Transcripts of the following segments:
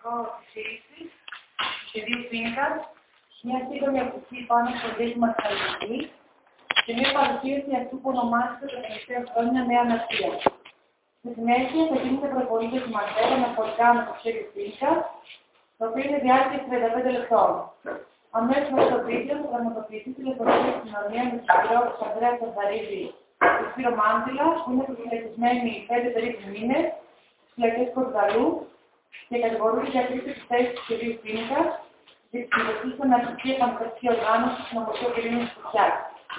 υλικό της σύλληψης του σχεδίου πίνακας, μια σύντομη αποστολή πάνω στο δείγμα της αλληλεγγύης και μια παρουσίαση αυτού που ονομάζεται τα τελευταία χρόνια νέα αναρτία. Στη συνέχεια θα γίνεται προβολή δοκιμαντέρ αναφορικά με το σχέδιο πίνακας, το οποίο είναι διάρκεια 35 λεπτών. Αμέσως μετά το βίντεο θα πραγματοποιηθεί τηλεφωνική επικοινωνία με τον κύριο Ανδρέα Τσανταρίδη και Σπύρο Μάντιλα, που είναι προσφυλακισμένοι 5 περίπου μήνες στις φυλακές Πορτογαλού και κατηγορούνται για κρίση της θέσης του σχεδίου πίνακας για τη συμμετοχή στην αρχική επαναστατική οργάνωση του Νομοσίου Πυρήνου της Φωτιάς.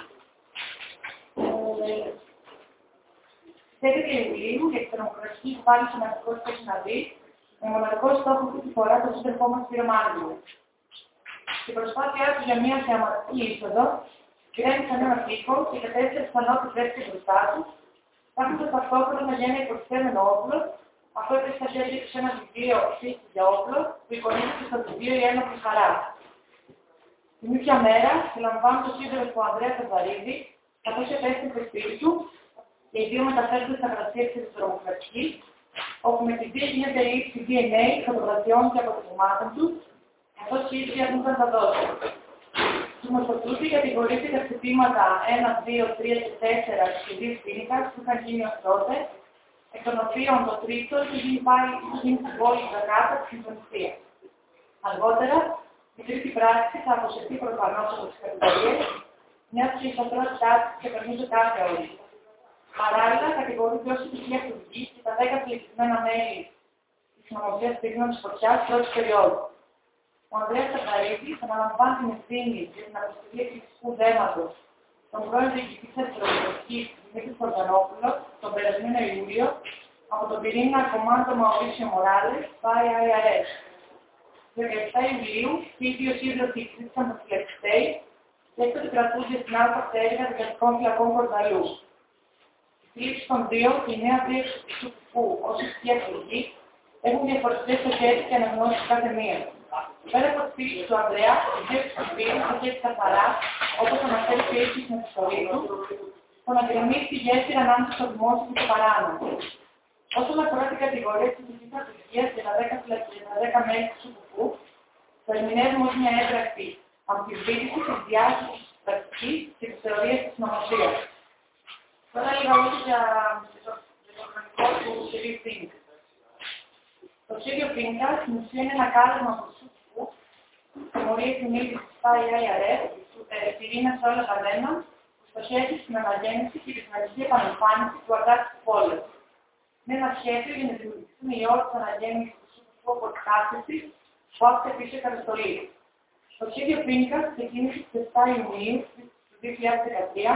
Στις 11 Ιουλίου, για την τρομοκρατική επιβάλληση ναρκωτικών στην Αθήνα, με μοναδικό στόχο αυτή τη φορά τον σύντροφό μας Σπύρο Μάντιλα. Στην προσπάθειά του για μια θεαματική είσοδο, γκρέμισαν έναν τοίχο και κατέστησε πιθανότητες βρέθηκε μπροστά του, κάνοντας ταυτόχρονα για ένα υποτιθέμενο όπλο, αυτό έπεσε στα χέρια του σε ένα βιβλίο «Φύση για όπλο», που εικονίζεται στο βιβλίο «Η Ένοπλη Χαρά». Την ίδια μέρα, συλλαμβάνουν τον σύντροφο Ανδρέα Τσανταρίδη, καθώς επέστρεψε στο σπίτι του, και οι δύο μεταφέρονται στα γραφεία της τρομοκρατικής, όπου με τη βία γίνεται λήψη DNA, φωτογραφιών και αποτελεσμάτων του, καθώς οι ίδιοι αρνούνταν τα δόση. Του μορφωτούτοι κατηγορείται για χτυπήματα 1, 2, 3 και 4 του σχεδίου πίνακας που είχαν γίνει ως τότε, εκ των οποίων το τρίτο είχε γίνει στην πόλη Δακάτα της Συμφωνησίας. Αργότερα, η τρίτη πράξη θα αποσυρθεί προφανώς από τις κατηγορίες, μιας και η σαφρότητά της ξεπερνούσε κάθε όρια. Παράλληλα, κατηγορούνται ως επιτυχία αυτοδικής και τα 10 φυλακισμένα μέλη της Νομοσίας Πυρήνων της Φωτιάς πρώτης περίοδου. Ο Ανδρέας Τσανταρίδης αναλαμβάνει την ευθύνη για την αποστολή φυσικού δέματος των πρώην διοικητή της Αντιτρομοκρατικής Δημήτρη Πορτανόπουλο τον περασμένο Ιούλιο από τον πυρήνα Κομμάντο Μαουρίσιο Μοράλες, IRS. 17 Ιουλίου, οι δύο σύντροφοι ζήτησαν τον φυλακιστέη και έκτοτε κρατούνται στην άλφα πτέρυγα δικαστικών φυλακών Πορταλού. Η σύλληψη των δύο και η νέα δίωξη του Σουκουφού ως ισχυρή εκλογή έχουν διαφορετικές στοχές και αναγνώσεις κάθε μία. Πέρα από τη φύση του Ανδρέα, η δίωξη του Σπύρου θα έχει καθαρά, όπως αναφέρει και έτσι στην επιστολή του, το να γκρεμίσει τη γέφυρα ανάμεσα στο δημόσιο και το παράνομο. Όσον αφορά την κατηγορία της φυσικής αυτοδικίας και τα 10 μέλη του Σουκουφού, το ερμηνεύουμε ως μια έμπρακτη αμφισβήτηση της διάστασης της πρακτικής και της θεωρίας της νομοσίας. Τώρα λίγα λόγια για το χρονικό του σχεδίου πίνακα. Το σχέδιο πίνακας στην ουσία είναι ένα κάλεσμα από το Σουκουφού, τιμωρία συνείδηση της IRS, πυρήνα σε όλα τα δέμα, που στοχεύει στην αναγέννηση και την συναντική επανεμφάνιση του αγάπης του πόλεμου. Είναι ένα σχέδιο για να δημιουργηθούν οι όροι της αναγέννησης του Σουκουφού από εκκάθεση που άφησε πίσω η καταστολή. Το σχέδιο πίνακας ξεκίνησε στις 7 Ιουνίου του 2013,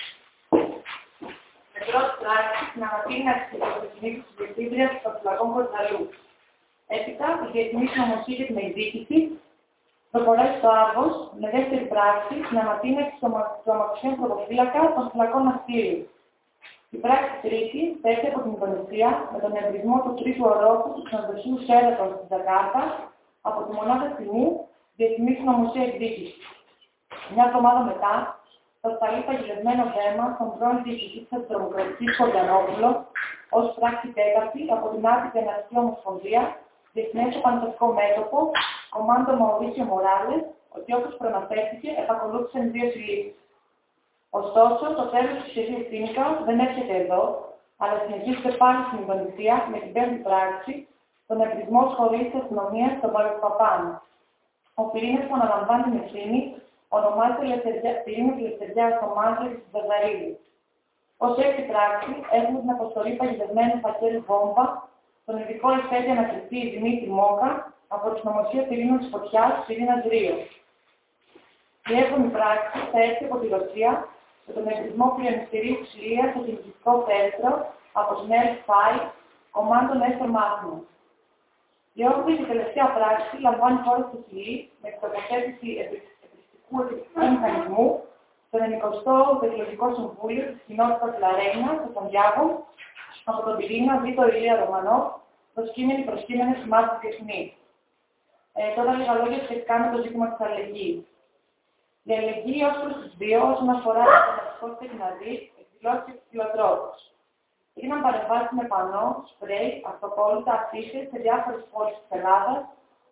με πρώτη πράξη στην ανατείναξη της Εθνικής της Διευθύντριας των Φυλακών Πορταλού. Έπειτα, η Διεθνής Νομοσία για την Εκδίκηση προχωράει στο Άργος με δεύτερη πράξη στην ανατείναξη του αμαξιών πρωτοφύλακα των φυλακών Αστήριου. Η πράξη τρίτη θα έρθει από την Ινδονησία με τον εμπρισμό του τρίτου ορόφου του ξενοδοχείου Σέρατον στην Τζακάρτα από τη μονάδα τιμού Διεθνής Νομοσία Εκδίκηση. Μια εβδομάδα μετά, θα σταλεί παγιδευμένο θέμα στον πρώην διοικητή της Αντιτρομοκρατικής Πορτανόπουλο ως πράξη τέταρτη από την Άτυπη Εναρχική Ομοσπονδία, Διεθνές Επαναστατικό Μέτωπο, Κομμάντο Μαουρίσιο Μοράλες, ότι όπως προαναφέρθηκε επακολούθησαν δύο συλλήψεις. Ωστόσο, το τέλος του σχεδίου πίνακα δεν έρχεται εδώ, αλλά συνεχίζεται πάλι στην Ινδονησία με την πέμπτη πράξη, τον εμπρισμό σχολής της αστυνομίας στον Βαλκοπαπάν. Ο πυρήνας που αναλαμβάνει την ευθύνη ονομάζεται πυρήνας Ελευθεριάς στο Μάντλε της Βαζαρίδη. Ως έκτη πράξη έχουμε την αποστολή παγιδευμένου φακέλου βόμβα, τον ειδικό εφέτη ανακριτή Δημήτρη Μόκα από την Νομοσία Πυρήνων της Φωτιάς, Πυρήνας Ρίο. Η έβδομη πράξη θα έρθει από τη Ρωσία με τον εμπρισμό πλειονιστηρίου της Λίας στο κινητικό πέστρο από την ΕΛΦΑΙ, Κομμάντο Νέστορ Μάθημα. Η όγδοη και τελευταία πράξη λαμβάνει χώρα στη Χιλή με την τοποθέτηση επιστικού μηχανισμού στο 90ο Εκλογικό Συμβούλιο της Κοινότητας Λαρέινα, στο Σαντιάγο, από τον πυρήνα Β. Ηλία Ρωμανό, προσκύμενες σημάδες διεθνείς. Τώρα λίγα λόγια σχετικά με το ζήτημα της αλληλεγγύης. Η αλληλεγγύη ως προς τους δύο, όσον αφορά την πραγματικότητα και την αδεί, εκδηλώθηκε στους φιλοτρόπους. Έγιναν παρεμβάσεις με πανό, σπρέι, αυτοκόλλητα, αφίσες σε διάφορες πόλεις της Ελλάδας,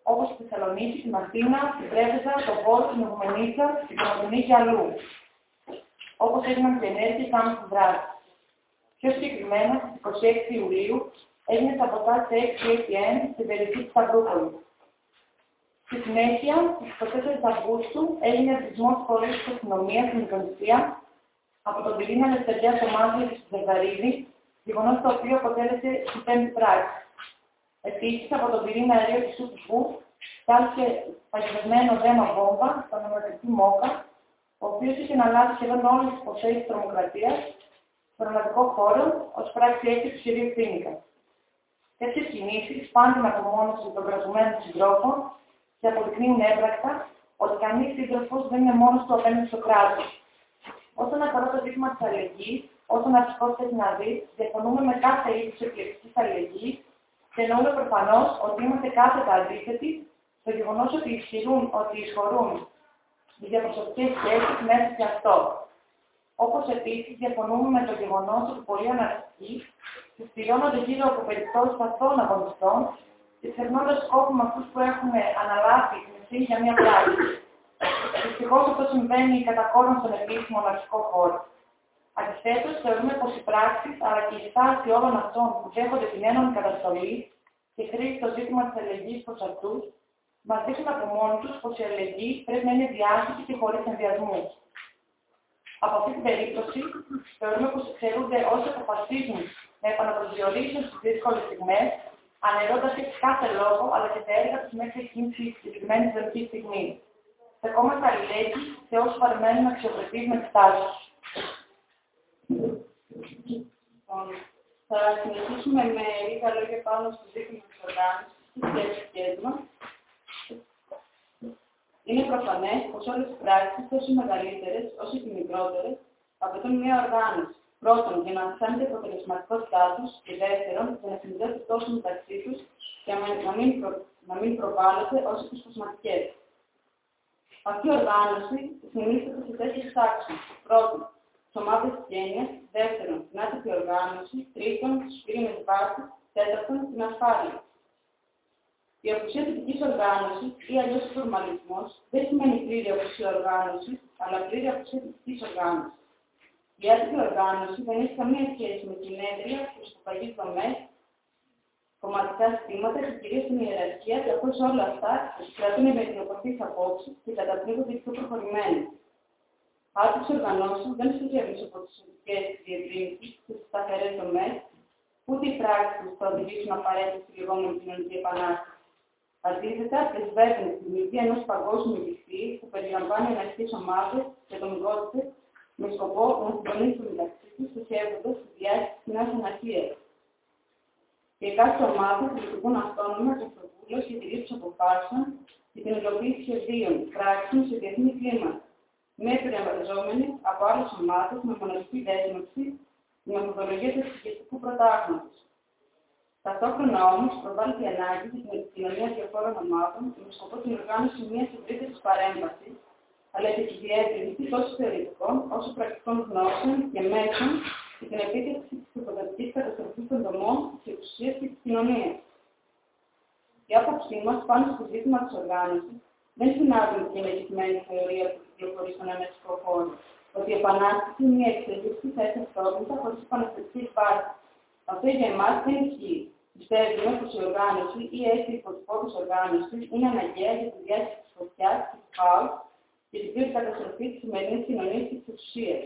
όπως στη Θεσσαλονίκη, στην Αθήνα, στην Πρέβεζα, τον Βόλο, την Ουγμενίτσα, στην Κομωτινή και αλλού. Όπως έγιναν και ενέργειες άμεσης στην δράση. Πιο συγκεκριμένα, στις 26 Ιουλίου, έγινε σαμποτάζ σε 6 ATM στην περιοχή της Σταυρούπολης. Στη συνέχεια, στις 24 Αυγούστου, έγινε εθισμός της φορέας της αστυνομίας στην Ινδονησία από τον πυρήνα Λευτεριά Σωμάτια του Ζευγαρίδη, γεγονός το οποίο αποτέλεσε την πέμπτη πράξη. Επίσης, από τον πυρήνα αερίου του Σουτβού, στάλθηκε παγιδευμένο δέμα βόμβα στον ονομαστική Μόκα, ο οποίος είχε αναλάβει σχεδόν όλες τις υποθέσεις τρομοκρατίας στον ελλαδικό χώρο ως πράξη έκρηξης του κυρίου Φίνικα. Τέτοιες κινήσεις πάνε την απομόνωση των κρατουμένων συντρόφων και αποδεικνύουν έμπρακτα ότι κανείς σύντροφος δεν είναι μόνος του απέναντι στο κράτος. Όσον αφορά το ζήτημα της αλληλεγγύης, όσον αρχικό θες να δει, διαφωνούμε με κάθε είδους επιλεκτικής αλληλεγγύης και εννοούμε προφανώς ότι είμαστε κάθετα αντίθετοι στο γεγονός ότι ισχυρούν οι διαπροσωπικές σχέσεις μέσα σε αυτό. Όπως επίσης διαφωνούμε με το γεγονός ότι πολλοί αναρχικοί συσπηρώνονται γύρω από περιπτώσεις αθώων αγωνιστών και ξεχνώντας σκόπου με αυτούς που έχουν αναλάβει την ευθύνη για μια πράξη. Δυστυχώς αυτό συμβαίνει κατά κόρον στον επίσημο αναρχικό χώρο. Αντιθέτως, θεωρούμε πως οι πράξεις αλλά και η στάση όλων αυτών που δέχονται την ένωμη καταστολή και χρήση το ζήτημα της αλληλεγγύης προς αυτούς, μας δείχνουν από μόνοι τους πως η αλληλεγγύη πρέπει να είναι διάχυτη και χωρίς ενδιασμούς. Από αυτή την περίπτωση, θεωρούμε πως εξαιρούνται όσοι αποφασίζουν να επαναπροσδιορίσουν στις δύσκολες στιγμές, αναιρώντας έτσι κάθε λόγο αλλά και τα έργα τους μέχρι εκείνη τη συγκεκριμένη ζωική στιγμή. Στεκόμαστε αλληλέγγυοι σε όσους παραμένουν αξιοπρεπείς με τις τάσεις. Θα συνεχίσουμε με λίγα λόγια πάνω στο ζήτημα της οργάνωσης και τις σχέσεις μας. Είναι προφανές πως όλες οι πράξεις, τόσο οι μεγαλύτερες όσο και οι μικρότερες, απαιτούν μια οργάνωση. Πρώτον, για να αυξάνεται η αποτελεσματικότητά τους και δεύτερον, για να συνδέονται τόσο μεταξύ τους και να μην προβάλλονται όσο και σπασματικές. Αυτή η οργάνωση συνίσταται σε 4 άξονες. Πρώτον, τις ομάδες γένειας. Δεύτερον, την άτυπη οργάνωση. Τρίτον, τους πυρήνες βάσης. Τέταρτον, την ασφάλεια. Η απουσία τυπικής οργάνωσης ή αλλιώς φορμαλισμός δεν σημαίνει πλήρη απουσία οργάνωσης, αλλά πλήρη απουσία τυπικής οργάνωσης. Η άτυπη οργάνωση δεν έχει καμία σχέση με συνέδρια, προσπαθείς δομές, κομματικά συστήματα και κυρίως την ιεραρχία, καθώς όλα αυτά κρατούν με την οπορφής απόψη και καταπνίγονται πιο προχωρημένα. Άτυπες οργανώσεις δεν στοχεύουν από τις οδικές διευρύνσεις και τις σταθερές δομές, ούτε οι πράξεις που θα οδηγήσουν απαραίτητα στη λεγόμενη κοινωνική επανάσταση. Αντίθετα, πρεσβεύουν τη δημιουργία ενός παγκόσμιου δικτύου που περιλαμβάνει αναρχικές ομάδες και ατομικότητες με σκοπό να συντονίσουν μεταξύ τους, στοχεύοντας τη διάχυση της νέας αναρχίας. Και οι κάθε ομάδες λειτουργούν αυτόνομα και αυτοβούλως για τη λήψη αποφάσεων και την υλοποίηση σχεδίων, πράξεων σε διεθνή κλίματα, με επηρεαζόμενοι από άλλες ομάδες με μοναδική δέσμευση, τη μεθοδολογία του εξηγητικού πρωτάγματος. Ταυτόχρονα όμως προβάλλεται η ανάγκη για την επικοινωνία διαφόρων ομάδων με σκοπό την οργάνωση μιας ευρύτερης παρέμβασης, αλλά και τη διεύρυνση τόσο θεωρητικών όσο πρακτικών γνώσεων και μέσων και την επίτευξη της υποδοτικής καταστροφής των δομών, της εξουσίας και της κοινωνίας. Η άποψή μας πάνω στο ζήτημα της οργάνωσης δεν συνάδει με την ενεργητική θεωρία που κυκλοφορεί στον αναρχικό χώρο, ότι η επανάσταση είναι μια εξέλιξη θα έχει αυτόματα χωρίς επαναστατική βάση. Αυτό για εμάς δεν ισχύει. Πιστεύουμε πως η οργάνωση ή έτσι η υποτυπώδης οργάνωση είναι αναγκαία για τη διάχυση της φωτιάς, της χάους και την πλήρη καταστροφή της σημερινής κοινωνίας και της εξουσίας.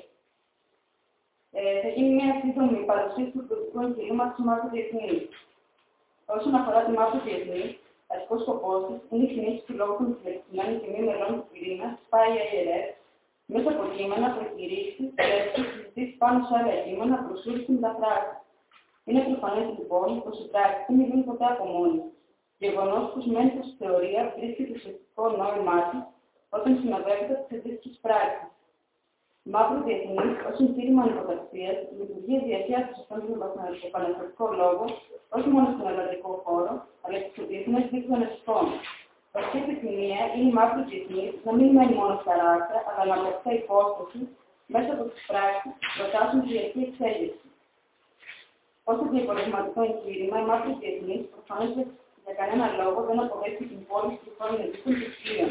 Θα γίνει μια σύντομη παρουσίαση του πολιτικού εγχειρήματος Μαύρου Διεθνή. Όσον αφορά τη Μαύρου Διεθνή, αρχικός σκοπός της είναι η κινήση του λόγου των συλλεκτημένων και μη μελών του πυρήνα, SPY-IRF, μέσα από κείμενα, προκηρύξεις, και συζητήσεις πάνω σε άλλα κείμενα, προσούρεις και μεταφράσεις. Είναι προφανές λοιπόν πως οι πράξεις δεν μιλούν ποτέ από μόνοι τους. Γεγονός που σημαίνει πως η θεωρία βρίσκεται στο ουσιαστικό νόημά της όταν συνοδεύεται από τις αντίστοιχες πράξεις. Μαύρο Διεθνής, ως εγχείρημα ανυποταξίας, λειτουργεί διαχείριση στον επαναστατικό λόγο, όχι μόνο στον ελλαδικό χώρο, αλλά και στο διεθνές δίκτυο ανεσικών. Αυτή η επιθυμία είναι η Μαύρη Διεθνής να μην μένει μόνο στα άρθρα, αλλά να αποκτά υπόσταση μέσα από τις πράξεις που προτάσουν τη διαρκή εξέλιξη. Ως διαπολιτικό εγχείρημα, η Μαύρη Διεθνής προφανώς για κανένα λόγο δεν αποδέχεται την πόλη των ειδικών πλοίων.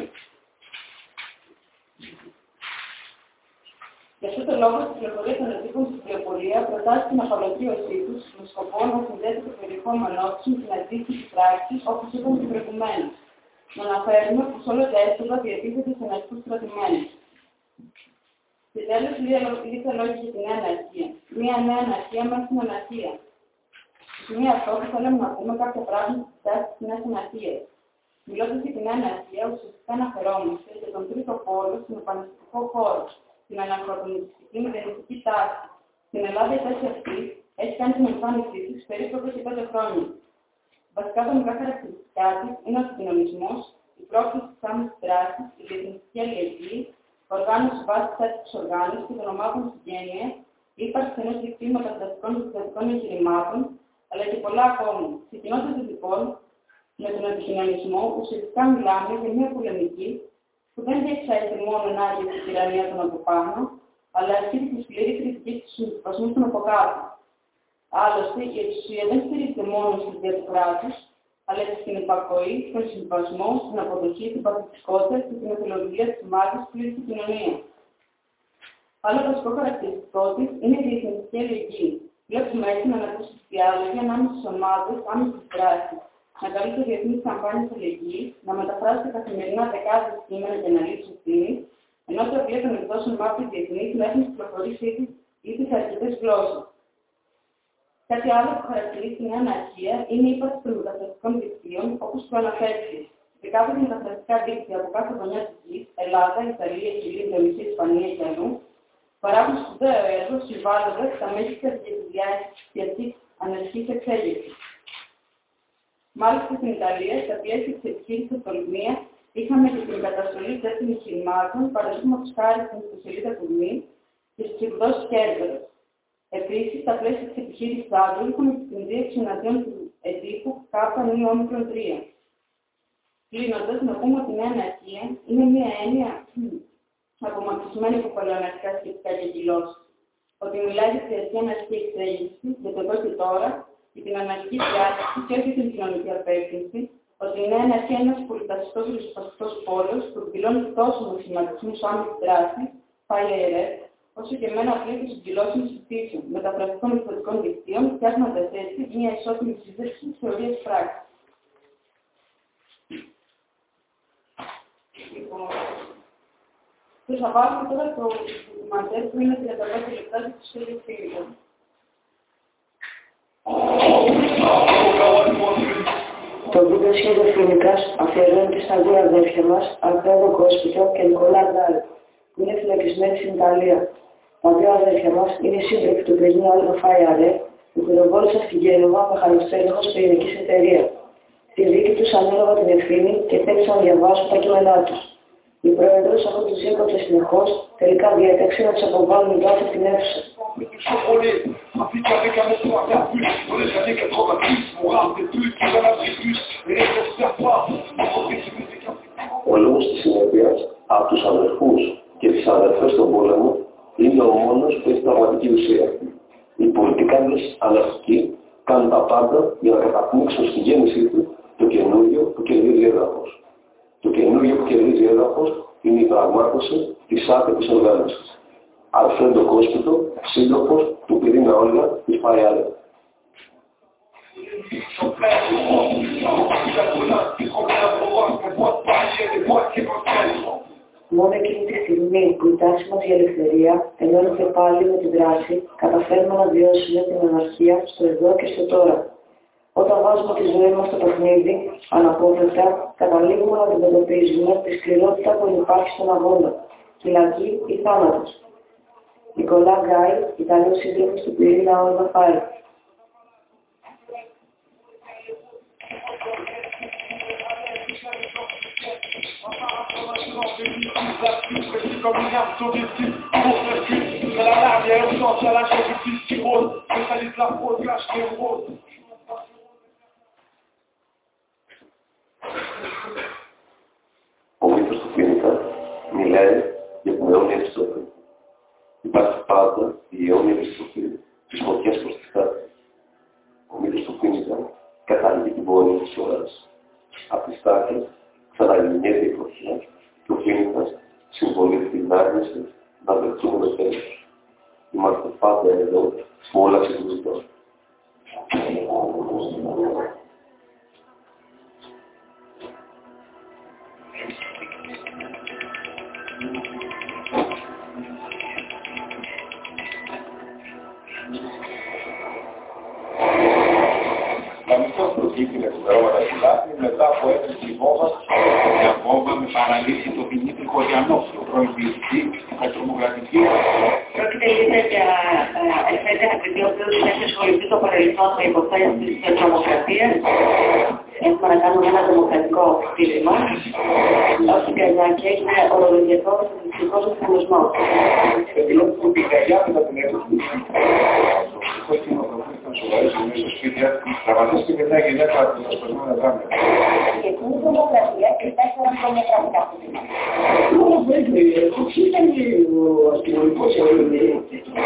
Γι' αυτό το λόγο, στη πληροφορία των ειδικών στην πληροφορία προτάσει την απαλωτρίωσή του με σκοπό να συνδέσει το περιεχόμενό του με την αντίστοιχη πράξη, όπως είπαμε και προηγουμένως. Να αναφέρουμε πως όλα τα έσοδα διατίθεται σε νεκρούς κρατημένους. Στη τέλος, λίγα λόγια για τη νέα αναρχία. Μία νέα αναρχία μέσα στην αναρχία. Στη σημεία αυτό θα θέλαμε να πούμε κάποια πράγματα στη τάση της νέας αναρχίας. Μιλώντας για τη νέα αναρχία, ουσιαστικά αναφερόμαστε για τον τρίτο πόλο στον επαναστατικό χώρο, την αναχρονιστική μηδενιστική τάση. Στην Ελλάδα η τάση αυτή έχει κάνει την εμφάνισή της περίπου 25 χρόνια. Βασικά δομικά χαρακτηριστικά της είναι ο κοινωνισμός, η πρόκληση της άμεσης δράσης, η διεθνιστική αλληλεγγύη, οργάνωση βάσης της οργάνωσης και των ομάδων συγγένεια, η ύπαρξη ενός δικτύου μεταφραστικών και διδακτικών εγχειρημάτων, αλλά και πολλά ακόμη. Ξεκινώντας λοιπόν με τον αντικοινωνισμό, ουσιαστικά μιλάμε για μια πολεμική που δεν διεξάγεται μόνο ενάντια στην τυραννία των από πάνω, αλλά ασκείται τη σκληρή κριτική του συμβιβασμού των από κάτω. Άλλωστε, η εξουσία δεν στηρίζεται μόνο στη ιδέα του κράτους, αλλά και στην υπακοή, στον συμβιβασμό, στην αποδοχή, την παθητικότητα και την εθελοντία της ομάδας πλήρης στην κοινωνία. Άλλο βασικό χαρακτηριστικό της είναι η διεθνιστική αλληλεγγύη. Βλέπουμε έτσι να αναπτύσσει τη διάλογη ανάμεσα στις ομάδες, άμεσης δράσης, να καλεί το διεθνείς καμπάνιες αλληλεγγύης, να μεταφράσει καθημερινά δεκάδες κείμενα και αναλύσεις ευθύνης, ενώ το βιβλίο των εκδόσεων μάπη διεθνής να έχουν κυκλοφορήσει ήδη σε αρκετές γλώσσες. Κάτι άλλο που χαρακτηρίζει την αναρχία είναι η ύπαρξη των μεταφραστικών δικτύων, όπως προαναφέρθηκε. Δεκάδες μεταφραστικά δίκτυα από κάθε γωνιά της γης, Ελλάδα, Ιταλία, Χιλή, Ινδονησία, Ισπανία και αλλού, παράγουν σπουδαίο έργο συμβάλλοντας στα μέση της διαδικτυακής αναρχής εξέλιξης. Μάλιστα στην Ιταλία, στα πλαίσια της επιχείρησης Τολμία, είχαμε και την καταστολή τέτοιων εγχειρημάτων, παραδείγματος χάρη στην ιστοσελίδα Τολμή και στις εκδόσεις Κέρβερος. Επίσης, στα πλαίσια της επιχείρησης Άντρου, είχαμε και την δίαιξη εναντίον του εντύπου K3. Κλείνοντας, να πούμε ότι η νέα αναρχία είναι μια έννοια απομακρυσμένη από παλαιοαναρχικά σκεπτικά και δηλώσεις. Ότι μιλάει για τη αναρχική εξέλιξη, για το εδώ και τώρα, για την αναρχική διάσταση και όχι την κοινωνική απέκτηση, ότι η νέα αναρχία είναι ένας πολυτασιστός ριζοσπαστικός πόλος που εκδηλώνει τόσο με σχηματισμούς άμεσης δράσης, FIRE, όσο και με ένα πλήθος συγκυλώσεων συστήσεων, μεταφραστικών μεθοδικών δικτύων, φτιάχνοντας έτσι μια ισότιμη σύνταξη της θεωρίας πράξης. Θα βάλουμε τώρα το ντοκιμαντέρ που είναι 35 λεπτά και τους τέλειες φίλων. Το βίντεο σχέδιο Φοινικάς αφιερώνεται στα δύο αδέρφια μας, Αλφρέδο Κόσπιτο και Νικολά Γκάρη, που είναι φυλακισμένοι στην Ιταλία. Τα δύο αδέρφια μας είναι σύντροφοι του πυρηνικού Άλβα FIRE, που πυροβόλησαν στην Γένοβα με χαλοστέλεχος πυρηνικής εταιρεία. Στη δίκη τους ανέλαβαν την ευθύνη και θέλησαν να διαβάσουν τα κείμενά τους. Η πρόεδρος, αφού τους διακόψε συνεχώς, τελικά διέταξε να τους αποβάλουν εδώ από την αίθουσα. Ο λόγος της συνέπειας από τους αδερφούς και τις αδερφές στον πόλεμο είναι ο μόνος που έχει πραγματική ουσία. Οι πολιτικάνες αναρχικοί κάνουν τα πάντα για να καταπνίξουν στη γέννησή του το καινούργιο που κερδίζει έδαφος. Το καινούργιο που κερδίζει έδαφος είναι η πραγμάτωση της άτυπης οργάνωσης. Αλφρέντο Κόσπιτο, σύντροφος του πυρήνα Όλγα της FIRE. Μόνο εκείνη τη στιγμή που η τάση μας για ελευθερία ενώνεται πάλι με τη δράση, καταφέρουμε να βιώσουμε την αναρχία στο εδώ και στο τώρα. Όταν βάζουμε τη ζωή μας στο παιχνίδι, αναπόφευκτα καταλήγουμε να αντιμετωπίζουμε τη σκληρότητα που υπάρχει στον αγώνα, φυλακή ή θάνατος. Νικολά Γκάρη, Ιταλός σύντροφος του πυρήνα Άλβα FIRE. Ο μύθος του Φοινικά μιλάει για την αιώνια επιστροφή. Υπάρχει πάντα η αιώνια επιστροφή της φωτιάς προς τη χάρη. Ο μύθος του Φοινικά καταλήγει την πορεία της ώρας. στάχη, ξαναγεννιέται η φωτιά και ο Φοίνικας συμβολεί την άρνηση να βρεθούμε το τέλος. Είμαστε πάντα εδώ που όλα συζητώ. Να μην σας προκύπτει με συμπερώματα φυλάκη μετά από έκρηξη βόμβας για βόμβα με παραλύσει το Δημήτρη Χωριανόφιλο, πρώην ποιητή, κατρομοκρατική. Πρόκειται λοιπόν για εφέτεια επειδή ο οποίος έχει ασχοληθεί το παρελθόν με υποθέσεις της τρομοκρατίας. Έχουμε να κάνουμε ένα δημοκρατικό χτίσμα, ώστε και έγινε ορολογιακός δημιουργικός μηχανισμός. Επιλόγω που την καγιά μετά την έκρηξη του ήταν σοβαρή στιγμή στο σπίτι, τραυματίστηκε μια γυναίκα από τα σπασμένα δράμια. Και την δημοκρατία και 4 χρόνια κρατικά χτίσμα. Ήταν ο αστυνομικός ελληνικός.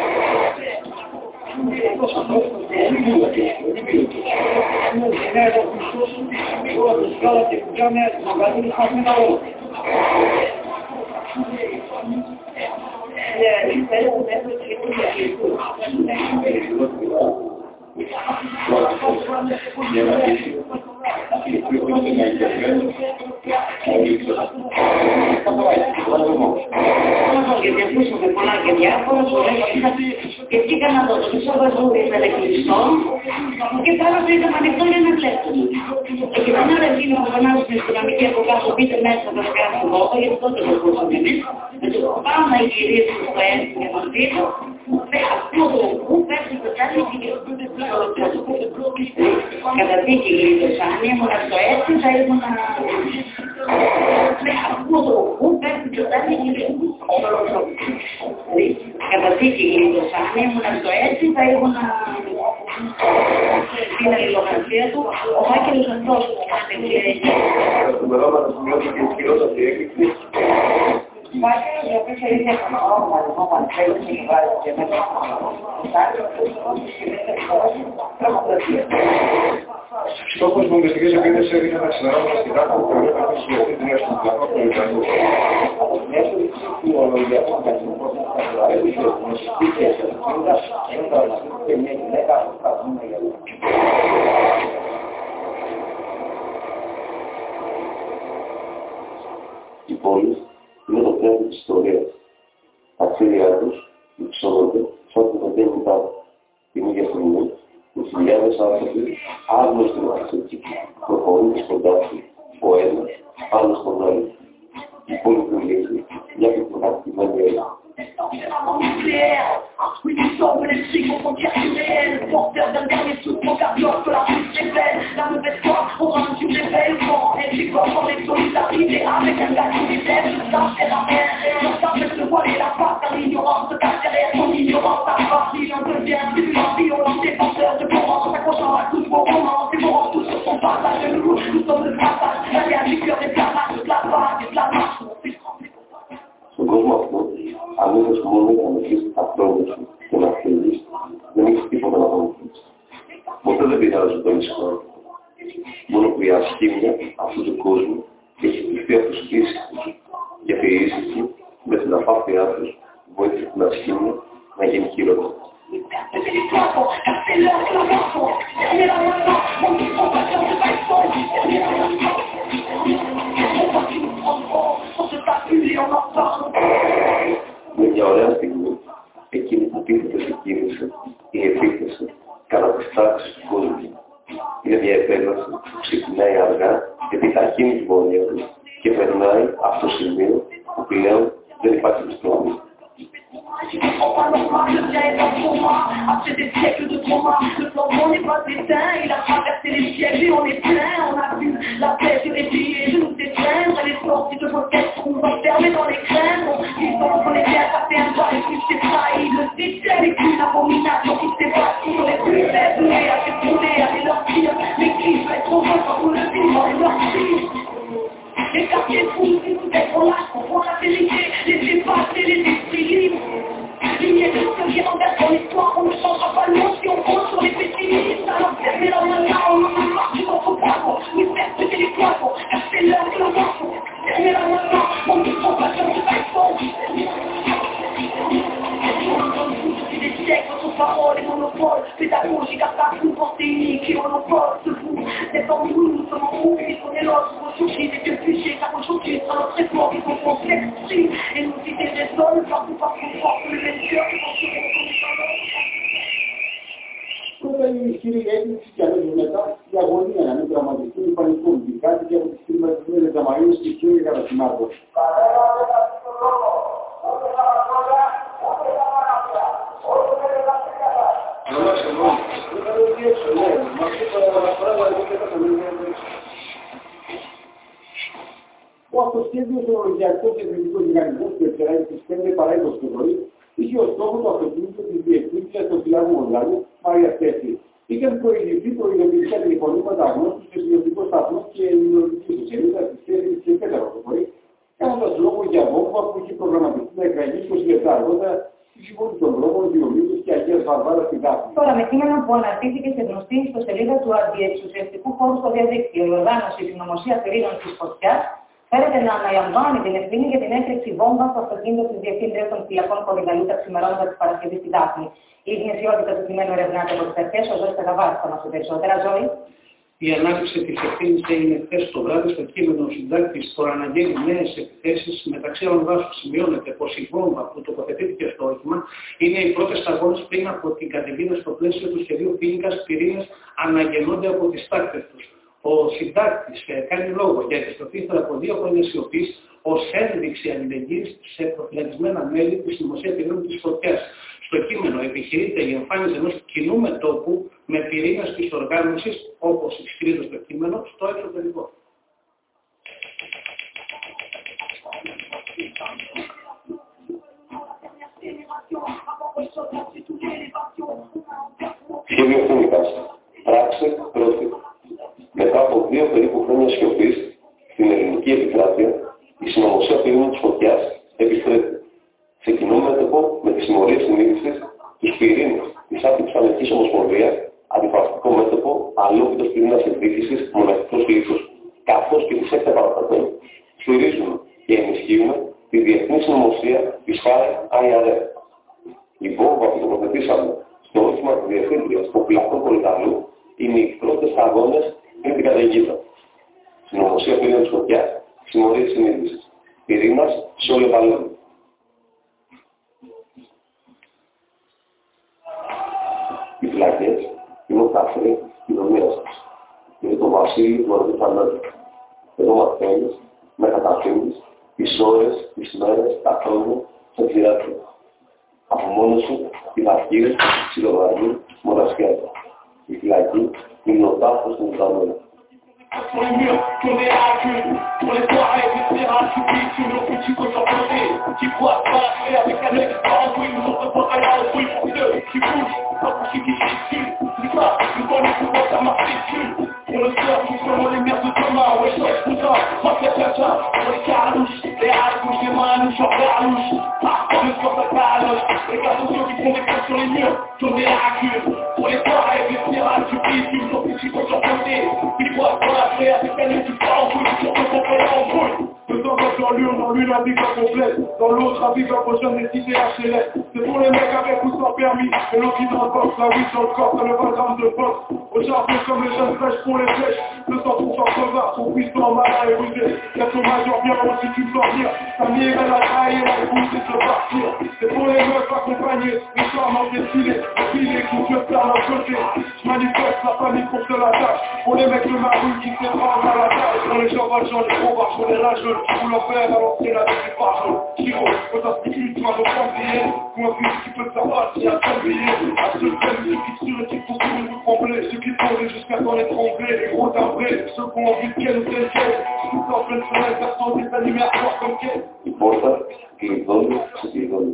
Γιατί ακούσαμε πολλά και διάφορα και βγήκαν να δώσουν τις οβαζούρες με κλειστό και τώρα το είδαμε ανοιχτό για να βλέπουμε. Και την ώρα εκείνη που φωνάζουν στην αστυνομική από κάτω, μπείτε μέσα να σας κάνουν λόγο, γιατί τότε το ακούσαμε εμείς, με το πάω να γυρίσουν στο ένσημα και τον τίτλο, αυτό το που πέφτει το τσάλι και κατά τύχη γλίτωσαν, ήμουνα στο έτσι, θα ήμουνα αυτό το που πέφτει το τσάλι και κατά τύχη γλίτωσαν, ήμουνα στο έτσι, θα ήμουνα στην αλληλογραφία του, ο Μάκελος αυτός που κάνει Στον περόμενο σημειώθηκε η χειρότατη έκρηξη. Μάκελος, ο οποίος είχε όνομα, λοιπόν, θέλει και βάζει και μέσα Στόχος μου μυστικής επίδεσης έγινε να συνεργάζομαι στην άκρη που προβλέπεται στη διευθύντρια στον πλανό του Ιταλού. Μέσω του ολογιακού μηχανισμού προσπαθούν να έβγαλε την μουσική και σε Ελλάδα, και μια γυναίκα που θα πούμε για αυτό. Οι πόλεις είναι το θέατρο της ιστορίας. Τα κτίρια τους υψώνονται σαν την οντέμιτά την ίδια στιγμή που χιλιάδες άνθρωποι άγνωστοι μεταξύ προχωρούν στον τάφη ο ένας πάνω στον άλλο. Η πόλη του λύσει μια πικροκατοικημένη έλλη. Oui, nous sommes les chicos concassés, porteurs d'un dernier souffle, cardiologue que la plus révèle. La mauvaise foi aura un sujet vent, et puis comme les solidarités avec un gars qui lève, ça c'est la mer. Leur savait se voiler la face, car l'ignorance se cache derrière son ignorance. À partir on devient plus violent, défenseur de courant, s'accrochant à tout vos romans, et vont tous sur son passage. Nous sommes le passage, la guerre du cœur et de la marche, de la vague et de la marche. Στον κόσμο αυτό, αν είχες μόνο να μετρήσεις τα χρόνια σου και να φύγεις, δεν έχεις τίποτα να βοηθήσεις. Ποτέ δεν πειράζει τον ισχυρό. Μόνο που η ασχήμια αυτού του κόσμου έχει πληθεί από τους ήσυχους, γιατί οι ήσυχοι με την απάθειά τους βοήθησαν την ασχήμια να γίνει χειρότερη. Με μια ωραία στιγμή, εκείνη που τίθεται σε κίνηση, η επίθεση κατά τις τάξεις του κόσμου. Είναι μια επέμβαση που ξεκινάει αργά και επιταχύνει τη πορεία του και περνάει αυτό το σημείο που πλέον δεν υπάρχει επιστροφή. On parle pas de bien dans son moi, après des siècles de trauma, le flambeau n'est pas éteint, il a traversé les siècles et on est plein, on a vu la paix se réveiller, je nous éteindre, les sorties de vos têtes sont enfermées dans les craintes, ils sont qu'on est bien, ça fait un pas, et puis c'est trahi, le système est une abomination qui s'est bâtie, on est plus faibles, et à se tourner, à leur dire, mais qui fait trop bon pour le vivre et leur dire. Les quartiers fous, si vous êtes trop lâches pour voir la vérité, laissez passer les esprits libres. Lumière de ce qui renverse dans l'histoire, on ne changera pas le monde si on compte sur les pessimistes. Alors fermez la main là, on en a marre du votre bravo. Oui, faire les poissons, acheter l'heure de la moisson. Fermez la main, on ne prend pas sur le iPhone. Des siècles, votre parole et monopole pédagogique à part une pensée unique et monopole de vous. C'est en nous sommes en vous, puisqu'on est l'autre, aujourd'hui, des vieux clichés, car aujourd'hui, c'est notre effort, il faut qu'on s'exprime. Et nous, si des raisons, partout par qu'on porte le même cœur, qui vont se retrouver. Πρώτα η ισχυρή έκρηξη και αμέσως μετά η αγωνία να μην τραυματιστούν οι πανικόμικοι, κάτι και από τις κλιματισμένες Δαμαΐους και χίλια καταστημάτων. Κανένα δεν θα πει τον λόγο, ούτε τα μαγνόλια, ούτε τα μαγνόλια, ούτε τα μαγνόλια. Δεν θα το διέξω, ναι, μα αυτό τα πράγματα δεν θα τα μιλήσουμε. Ο αυτοσχέδιος ορολογιακός και κριτικός μηχανισμός που εξεράγει στις 5 παρά 20 το πρωί είχε ως στόχο το αυτοκίνητο της διευθύντριας των φυλακών, δηλαδή Μαρία Στέφη. Είχαν προηγηθεί προειδοποιητικά τηλεφωνήματα αγνώστους σε τηλεοπτικό σταθμό και ενημερωτική ιστοσελίδα στις 4 και 4 το πρωί, κάνοντας λόγο για βόμβα που είχε προγραμματιστεί να εκραγεί 20 λεπτά αργότερα στη Συμβολή των Ρώμων, Διομήτους και Αγίας Βαρβάρας στην Δάφνη. Τώρα, με κείμενο που αναρτήθηκε σε γνωστή ιστοσελίδα του αντιεξουσιαστικού χώρου στο διαδίκτυο, η οργάνωση Συνωμοσία Πυρήνων της Φωτιάς φέρεται να αναλαμβάνει την ευθύνη για την έκρηξη βόμβα στο αυτοκίνητο της Διευθύντριας των Φυλακών Κορυδαλού τα ξημερώματα της Παρασκευής στη Δάφνη. Η γνησιότητα του κειμένου ερευνάται από τις αρχές, ο Ζώης Καγαβάρης θα μας πει περισσότερα. Ζωή. Η ανάληψη της ευθύνης έγινε χθες το βράδυ στο κείμενο ο συντάκτης προαναγγέλει νέες επιθέσεις. Μεταξύ άλλων βάσεων σημειώνεται πως η βόμβα που τοποθετήθηκε στο όχημα είναι οι πρώτες αγώνες πριν από την κατεβίνα στο πλαίσιο του σχεδίου πίνικας πυρήνες αναγεννώνται από τις τάκτες τους. Ο συντάκτης κάνει λόγο για επιστροφή ύστερα από 2 χρόνια σιωπής ως ένδειξη αλληλεγγύης σε προφυλακισμένα μέλη της Συνωμοσίας Πυρήνων της Φωτιάς. Στο κείμενο επιχειρείται η εμφάνιση ενός κοινού μετώπου με πυρήνες της οργάνωσης, όπως ισχυρίζεται στο κείμενο, στο εξωτερικό. Σχέδιο Φούνικας. Πράξη πρώτη. Μετά από 2 περίπου χρόνια σιωπής στην ελληνική επικράτεια, η Συνωμοσία Πυρήνων της Φωτιάς επιστρέφει. Σε κοινό μέτωπο με τη συμμορία συνείδησης, τους πυρήνες της Άττικης Ομοσπονδίας, αντιφατικό μέτωπο, αλόβητος πυρήνας εκδίκησης, μοναχικός λήθος, καθώς και της έκτα παραστατών, στηρίζουμε και ενισχύουμε τη Διεθνή Συνωμοσία της ΦΑΕ-ΑΙΑΡΕ. Η βόμβα που τοποθετήσαμε στο όχημα της Διευθύντριας των Φυλακών Κορυδαλού είναι οι πρώτες αγώνες πριν την καταιγίδα. Συνωμοσία Πυρήνων της Φωτιάς, συμμορία συνείδησης. Πυρήνας σε όλο παλαιό. Οι φυλακές είναι ο καθρή κοινωνία σας. Είναι το βασίλειο του ορδού θανάτου. Εδώ μαθαίνεις, με καταφύγεις, τις ώρες, τις μέρες, τα χρόνια, σε φυλάκια. Από μόνος σου, οι βαρκήρες, ψιλοβαροί, μονασιά. Η φυλακή είναι ο τάφος των ουδανών. Sur les murs, tourner la queue, pour les soirées, etc. Tu piques sur nos petits cochons plantés, qui croient pas avec un mec qui part en couille, nous autres pas à la couille, pour ceux qui bougent, pas pour ceux qui chient dessus. C'est ça, nous connaissons comment ça marche dessus. On le sort, nous sommes les mères de Thomas, ouais, je suis tout ça, ma fête, pour les carouches, les harouches, les manouches, genre les harouches, comme le sport de caloche, les gars sociaux qui font des points sur les murs, tourner la queue, pour les soirées, etc. Tu piques sur nos petits cochons plantés, qui croient pas après avec un mec qui part en couille, sur ton compagnon en couille. De temps en temps, dans l'une la vie complète, dans l'autre la vie prochaine des cités HLS. C'est pour les mecs avec ou sans permis, et l'autre qui dans le box, la vie sur le corps, c'est le 20 grammes de boxe. Au charbon comme les jeunes fraîches pour les flèches, 200% crevard, son puissant malin et rusé. Y'a ton major bien aussi tu me sors dire, ta mire elle a trahi et la bouche c'est de partir. C'est pour les meufs accompagnés, les femmes en défilé, filés qui se perdent leur côté. J'manifeste la famille pour se la tâche, pour les mecs de ma rue qui s'éprennent à la tâche. Pour les sauvageons, les combats, pour les rageux, pour leur père à l'ancienne avec des pages. Chiro, quand t'as ce que tu vas me prendre billet, pour un fils qui peut te faire partie à ton billet. À ceux qui tuent, qui font tout nous trembler, ceux qui tournent jusqu'à t'en être tremblé, les gros timbrés, ceux qui ont envie de quelle ou telle quête. Tout en pleine fenêtre, personne des animés à voir comme quête. Η πόρτα κλειδώνει, ξεκλειδώνει.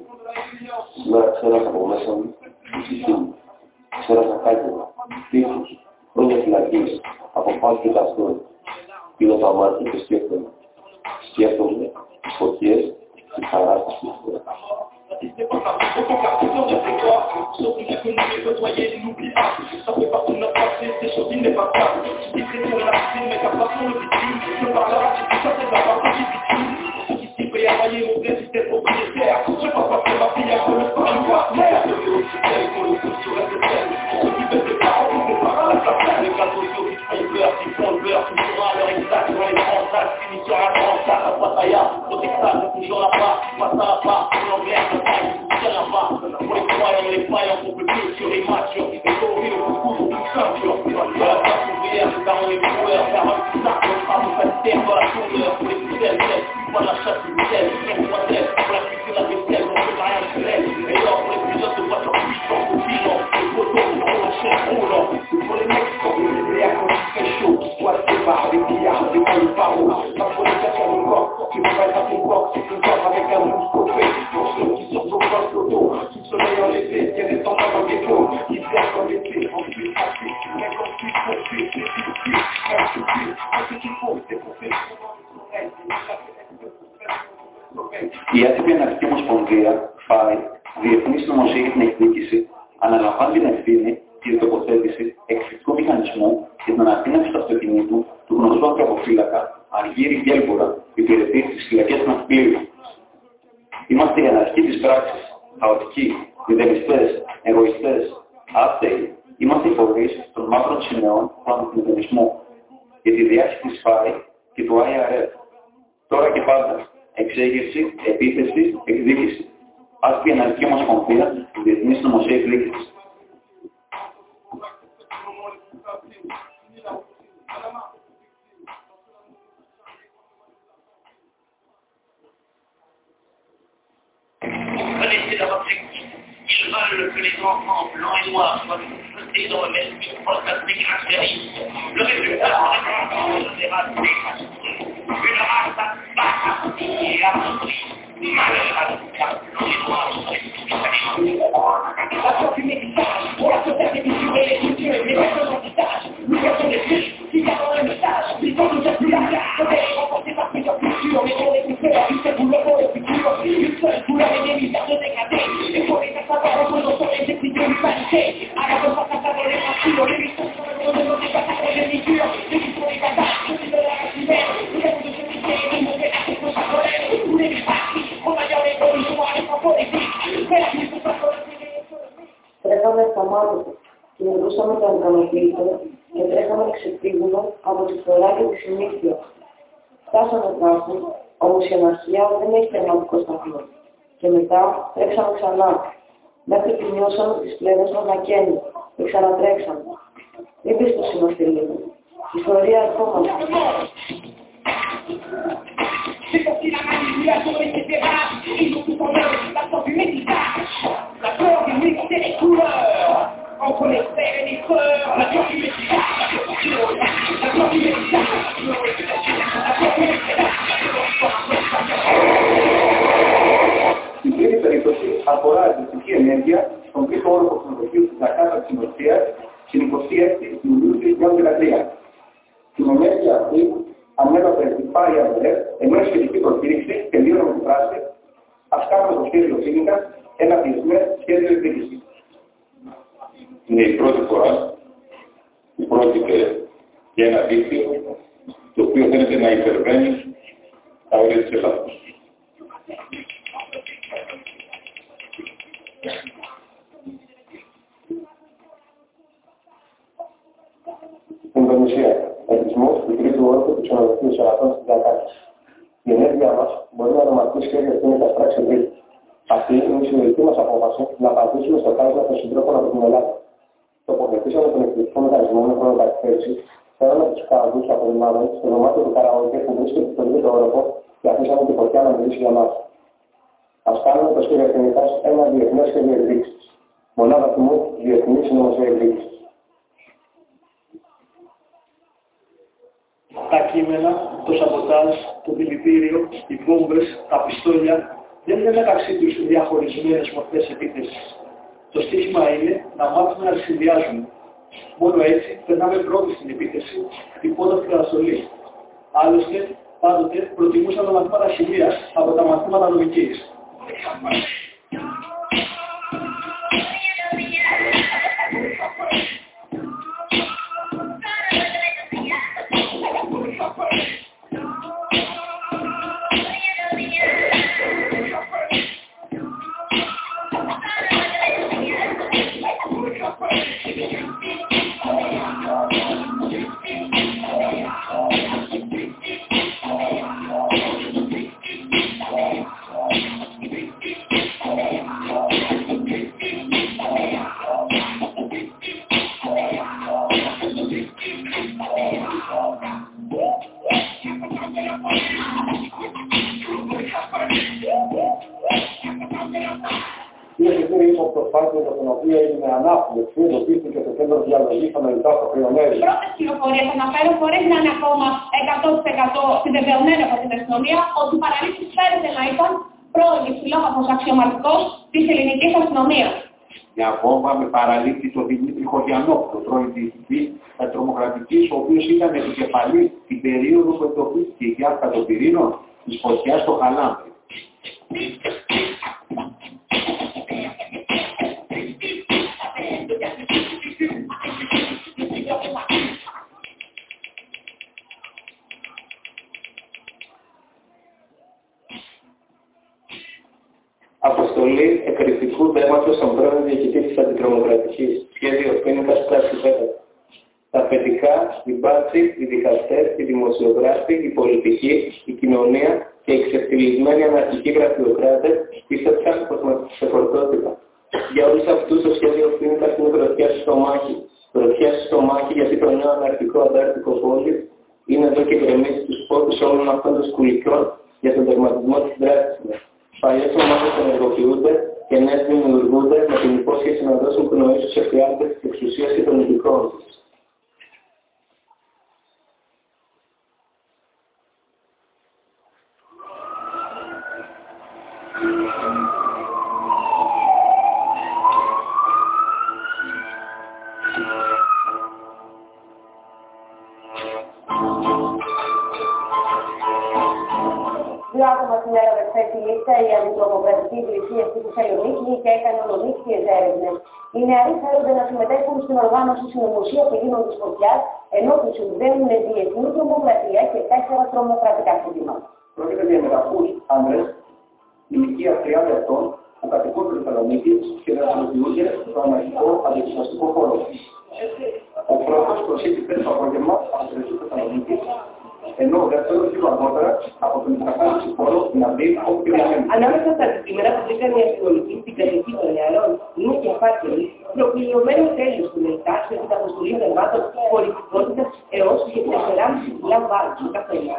Σήμερα ξέρασα από μέσα μου τη ψυχή μου. Ξέρασα κάκελα, τείχους, χρόνια φυλακής, από πάλι και καστόρι. Πίνω τα μάτια και σκέφτομαι. Σκέφτομαι τις φωτιές, τη χαρά της πίστεως. N'assistez pas ça, aucun cas, c'est sur des étoiles. Sauf que connu et côtoyé, n'oublie pas. Ça fait partie de notre passé, c'est chose ineffaçable. Tu dis très sur la piscine, mais ta façon le victime. Je parlerai, tu dis ça, c'est la partie difficile. Ceux qui s'y payent à noyer, mon vrai système propriétaire. Je passe pas pour ma fille, je me fais une partenaire. C'est pour le coup sur la tête. Ceux qui veulent des parents, c'est pas mal à sa place. Les gars sociaux qui font le beurre, toujours à leur exact, dans les transats, finis sur un transat, à Pattaya, protectable, toujours là-bas, face à la part, l'anglais, le taille, tiens là-bas, pour les croyants, les païens, on peut plus sur les matchs, et corriger le concours, tout ceinture, de la classe ouvrière, les parents, les joueurs, faire un petit sac, on sera pour faire terre dans la tourneur, pour les ficelles, pour la chasse, les ficelles, pour la tête, pour la culture, la vaisselle, on peut rien se lève, et alors pour les pilotes de voitures puissantes, au bilan, les photos, pour la chaîne roulant, pour les mecs, pour les BR, quand il fait chaud, qui soit des bars, des billards, des balles de barreaux, pas pour les casser le corps, tu peux pas être à ton corps, c'est ton corps avec un mousse coupé, pour ceux qui sortent au poste auto, tout le soleil en été, il y a des temps dans le ghetto, qui sert comme été, ensuite, mais ensuite, poursuite, c'est difficile, ce qu'il faut, c'est pour faire Η Άτυπη Αναρχική Ομοσπονδία, ΦΑΗ, Διεθνής Νομοσία για την Εκδίκηση, αναλαμβάνει την ευθύνη και την τοποθέτηση εκρηκτικού μηχανισμού για την ανακοίνωση του αυτοκινήτου του γνωστού ανθρωποφύλακα Αργύρη Γκέλμπουρα, υπηρετή στις φυλακές Ναυτιλίου. Είμαστε οι αναρχικοί της πράξης, χαοτικοί, μηδενιστές, εγωιστές, άθεοι. Είμαστε οι φορείς των μαύρων σημαίων του αντιμηδενισμού για τη διάχυση της ΦΑΗ και του IRF. Τώρα και πάντα. Εξέγερση, επίθεση, εκδίκηση. Άτυπη Αναρχική Ομοσπονδία, Διεθνής Νομοσία Εκδίκησης. Connaissez leur objectif. Ils veulent que les enfants blancs et noirs soient jetés dans le même process migrationniste. Le résultat serait une race dépassée, une race à battre et à mourir. Malheur à tout cas, blancs et noirs seraient spécialisés. La sorte du métissage, pour la société démesurée, les cultures, les personnes en visage, l'ouverture des fiches, qui gardent le message, ils sont tous plus la carte, peut-être renforcés par plusieurs cultures, mais pour les cultures, une seule couleur pour le futur, une seule couleur et des misères de dégradés, il faut les faire savoir reposant sur les écrits de l'humanité, à la refaire à travers les fractures, les missions sur le monde de nos débats, les figures, les missions des batailles, ceux de la race humaine, nous avons de s'unité, de monter la question sa colère, tous les partis, on va dire les religions, les sans politique, mais la vie, c'est pas Τρέχαμε στα μάτια του, κυνηγούσαμε τον ικανοποιητό και τρέχαμε να ξεφύγουμε από τη φορά και τη συνήθεια. Φτάσαμε κάπου, όμως η αναρχία δεν έχει τερματικό σταθμό. Και μετά τρέξαμε ξανά, μέχρι που νιώσαμε τις πλέδες μας να καίνουν και ξανατρέξαμε. Μην πεις πως είμαστε λίγο. Η ιστορία ερχόμαστε. C'est aussi la manipulation des fédérales, ils ont tout en œuvre, la sorte du métissage, la peur du mix et les couleurs, entre les frères et les sœurs, la peur du métissage, la peur du métissage, Στην τρίτη περίπτωση αφορά ηλεκτρική ενέργεια στον τρίτο όροφο ξενοδοχείου της Ζακάτα της Συνοστίας την 26η Ιουλίου 2013. Την ενέργεια αυτή ανέλαβε την ΦΑΗ ΑΔΕΡ, ενώ η σχετική προκήρυξη τελείωνε με την φράση «Ας κάνουμε το σχέδιο Φίνικα ένα διεθνές σχέδιο εκδίκησης». Είναι η πρώτη φορά που πρόκειται για ένα δίκτυο το οποίο θέλετε να υπερβαίνει τα όρια της Ελλάδας. Ινδονησία. Εθισμός του τρίτου όροφου του ξενοδοχείου Σερατών στην Τζακάτα. Η ενέργειά μας μπορεί να ονομαστεί σχέδιο Φίνικα πράξη ευρύ. Αυτή είναι η συνολική μας απόφαση να απαντήσουμε στο χάρισμα των συντρόφων από την Ελλάδα. Τοποθετήσαμε τον εκπληκτικό μηχανισμό με χρόνο καθυστέρηση, φέραμε τους κάδους απορριμμάτων στο δωμάτιο του καραόκε που βρίσκεται στον τρίτο όροφο και αφήσαμε την φωτιά να μιλήσει για μας. Ας κάνουμε το σχέδιο Φίνικα ένα διεθνές σχέδιο εκδίκησης. Μονάδα τιμού Διεθνής Νομοσία Εκδίκησης. Τα κείμενα, το σαμποτάζ, το δηλητήριο, οι βόμβες, τα πιστόλια δεν είναι μεταξύ τους διαχωρισμένες μορφές επίθεσης. Το στίχημα είναι να μάθουμε να τις συνδυάζουμε. Μόνο έτσι περνάμε πρώτοι στην επίθεση, χτυπώντας την καταστολή. Άλλωστε, πάντοτε προτιμούσαν τα μαθήματα χημείας από τα μαθήματα νομικής. Κυρίες και κύριοι, υποπροσπάθεια για την οποία έγινε ανάπτυξη, εντοπίστηκε στο κέντρο διαλογής αναλυτά στο Κρυονέρι. Πρώτες πληροφορίες αναφέρω, χωρίς να είναι ακόμα 100% επιβεβαιωμένο από την αστυνομία, ότι οι παραλήψεις φέρεται να ήταν πρώην υψηλόβαθμος αξιωματικός της ελληνικής αστυνομίας. Μια βόμβα με παραλήπτη τον Δημήτρη Χωριανόπουλο, πρώην διοικητή τρομοκρατικής, ο οποίος ήταν επικεφαλής την περίοδο που εντοπίστηκε η διάρκεια των πυρήνων της φωτιάς στο Χαλάνδρι. Αποστολή εκρηκτικού δέματος στον πρώην διοικητή της Αντιτρομοκρατικής. Σχέδιο πίνακας πράξη 10. Τα αφεντικά, οι μπάτσοι, οι δικαστές, οι δημοσιογράφοι, η πολιτική, η κοινωνία και οι ξεφτυλισμένοι αναρχικοί γραφειοκράτες πίστεψαν πως μας ξεφορτώθηκαν. Για όλους αυτούς το σχέδιο πίνακας είναι γροθιά στο στομάχι. Γροθιά στο στομάχι γιατί το νέο αναρχικό αντάρτικο πόλη είναι εδώ και γκρεμίζει τους πόρους όλων αυτών των σκουλικών για τον τερματισμό της δράσης μας. Παλιές ομάδες ενεργοποιούνται και νέες δημιουργούνται με την υπόσχεση να δώσουν πνοή στους εφιάλτες της εξουσίας και των ειδικών τους. Δύο άτομα σήμερα με τη λίστα η Αντιτρομοκρατική Υπηρεσία στη Θεσσαλονίκη και έκανε ολονύχτιες έρευνες. Οι νεαροί φέρονται να συμμετέχουν στην οργάνωση συνωμοσία πηγήνων της φωτιάς, ενώ τους συνδέουν με διεθνή τρομοκρατία και 4 τρομοκρατικά συντήματα. Πρόκειται για μεταχούς άνδρες ηλικία 30 ετών που κατοικούν στη Θεσσαλονίκη και δραστηριοποιούνται στο αναρχικό αντιεξεταστικό χώρο. Ο πρώτος προσήλθε το απόγευμα από την Θεσσαλονίκη, ενώ ο δεύτερος λίγο αργότερα από τον Ισραήλ χώρο στην Αμπή, όπου και διαμένει. Ανάμεσα στα αντικείμενα που βρήκαν οι αστυνομικοί στην κατοική των νεαρών είναι και φάκελοι, προπληρωμένο τέλος του ΕΛΤΑ με την αποστολή δερμάτων πολιτικότητας έως και 4,5 κιλά βάρκου καθένα.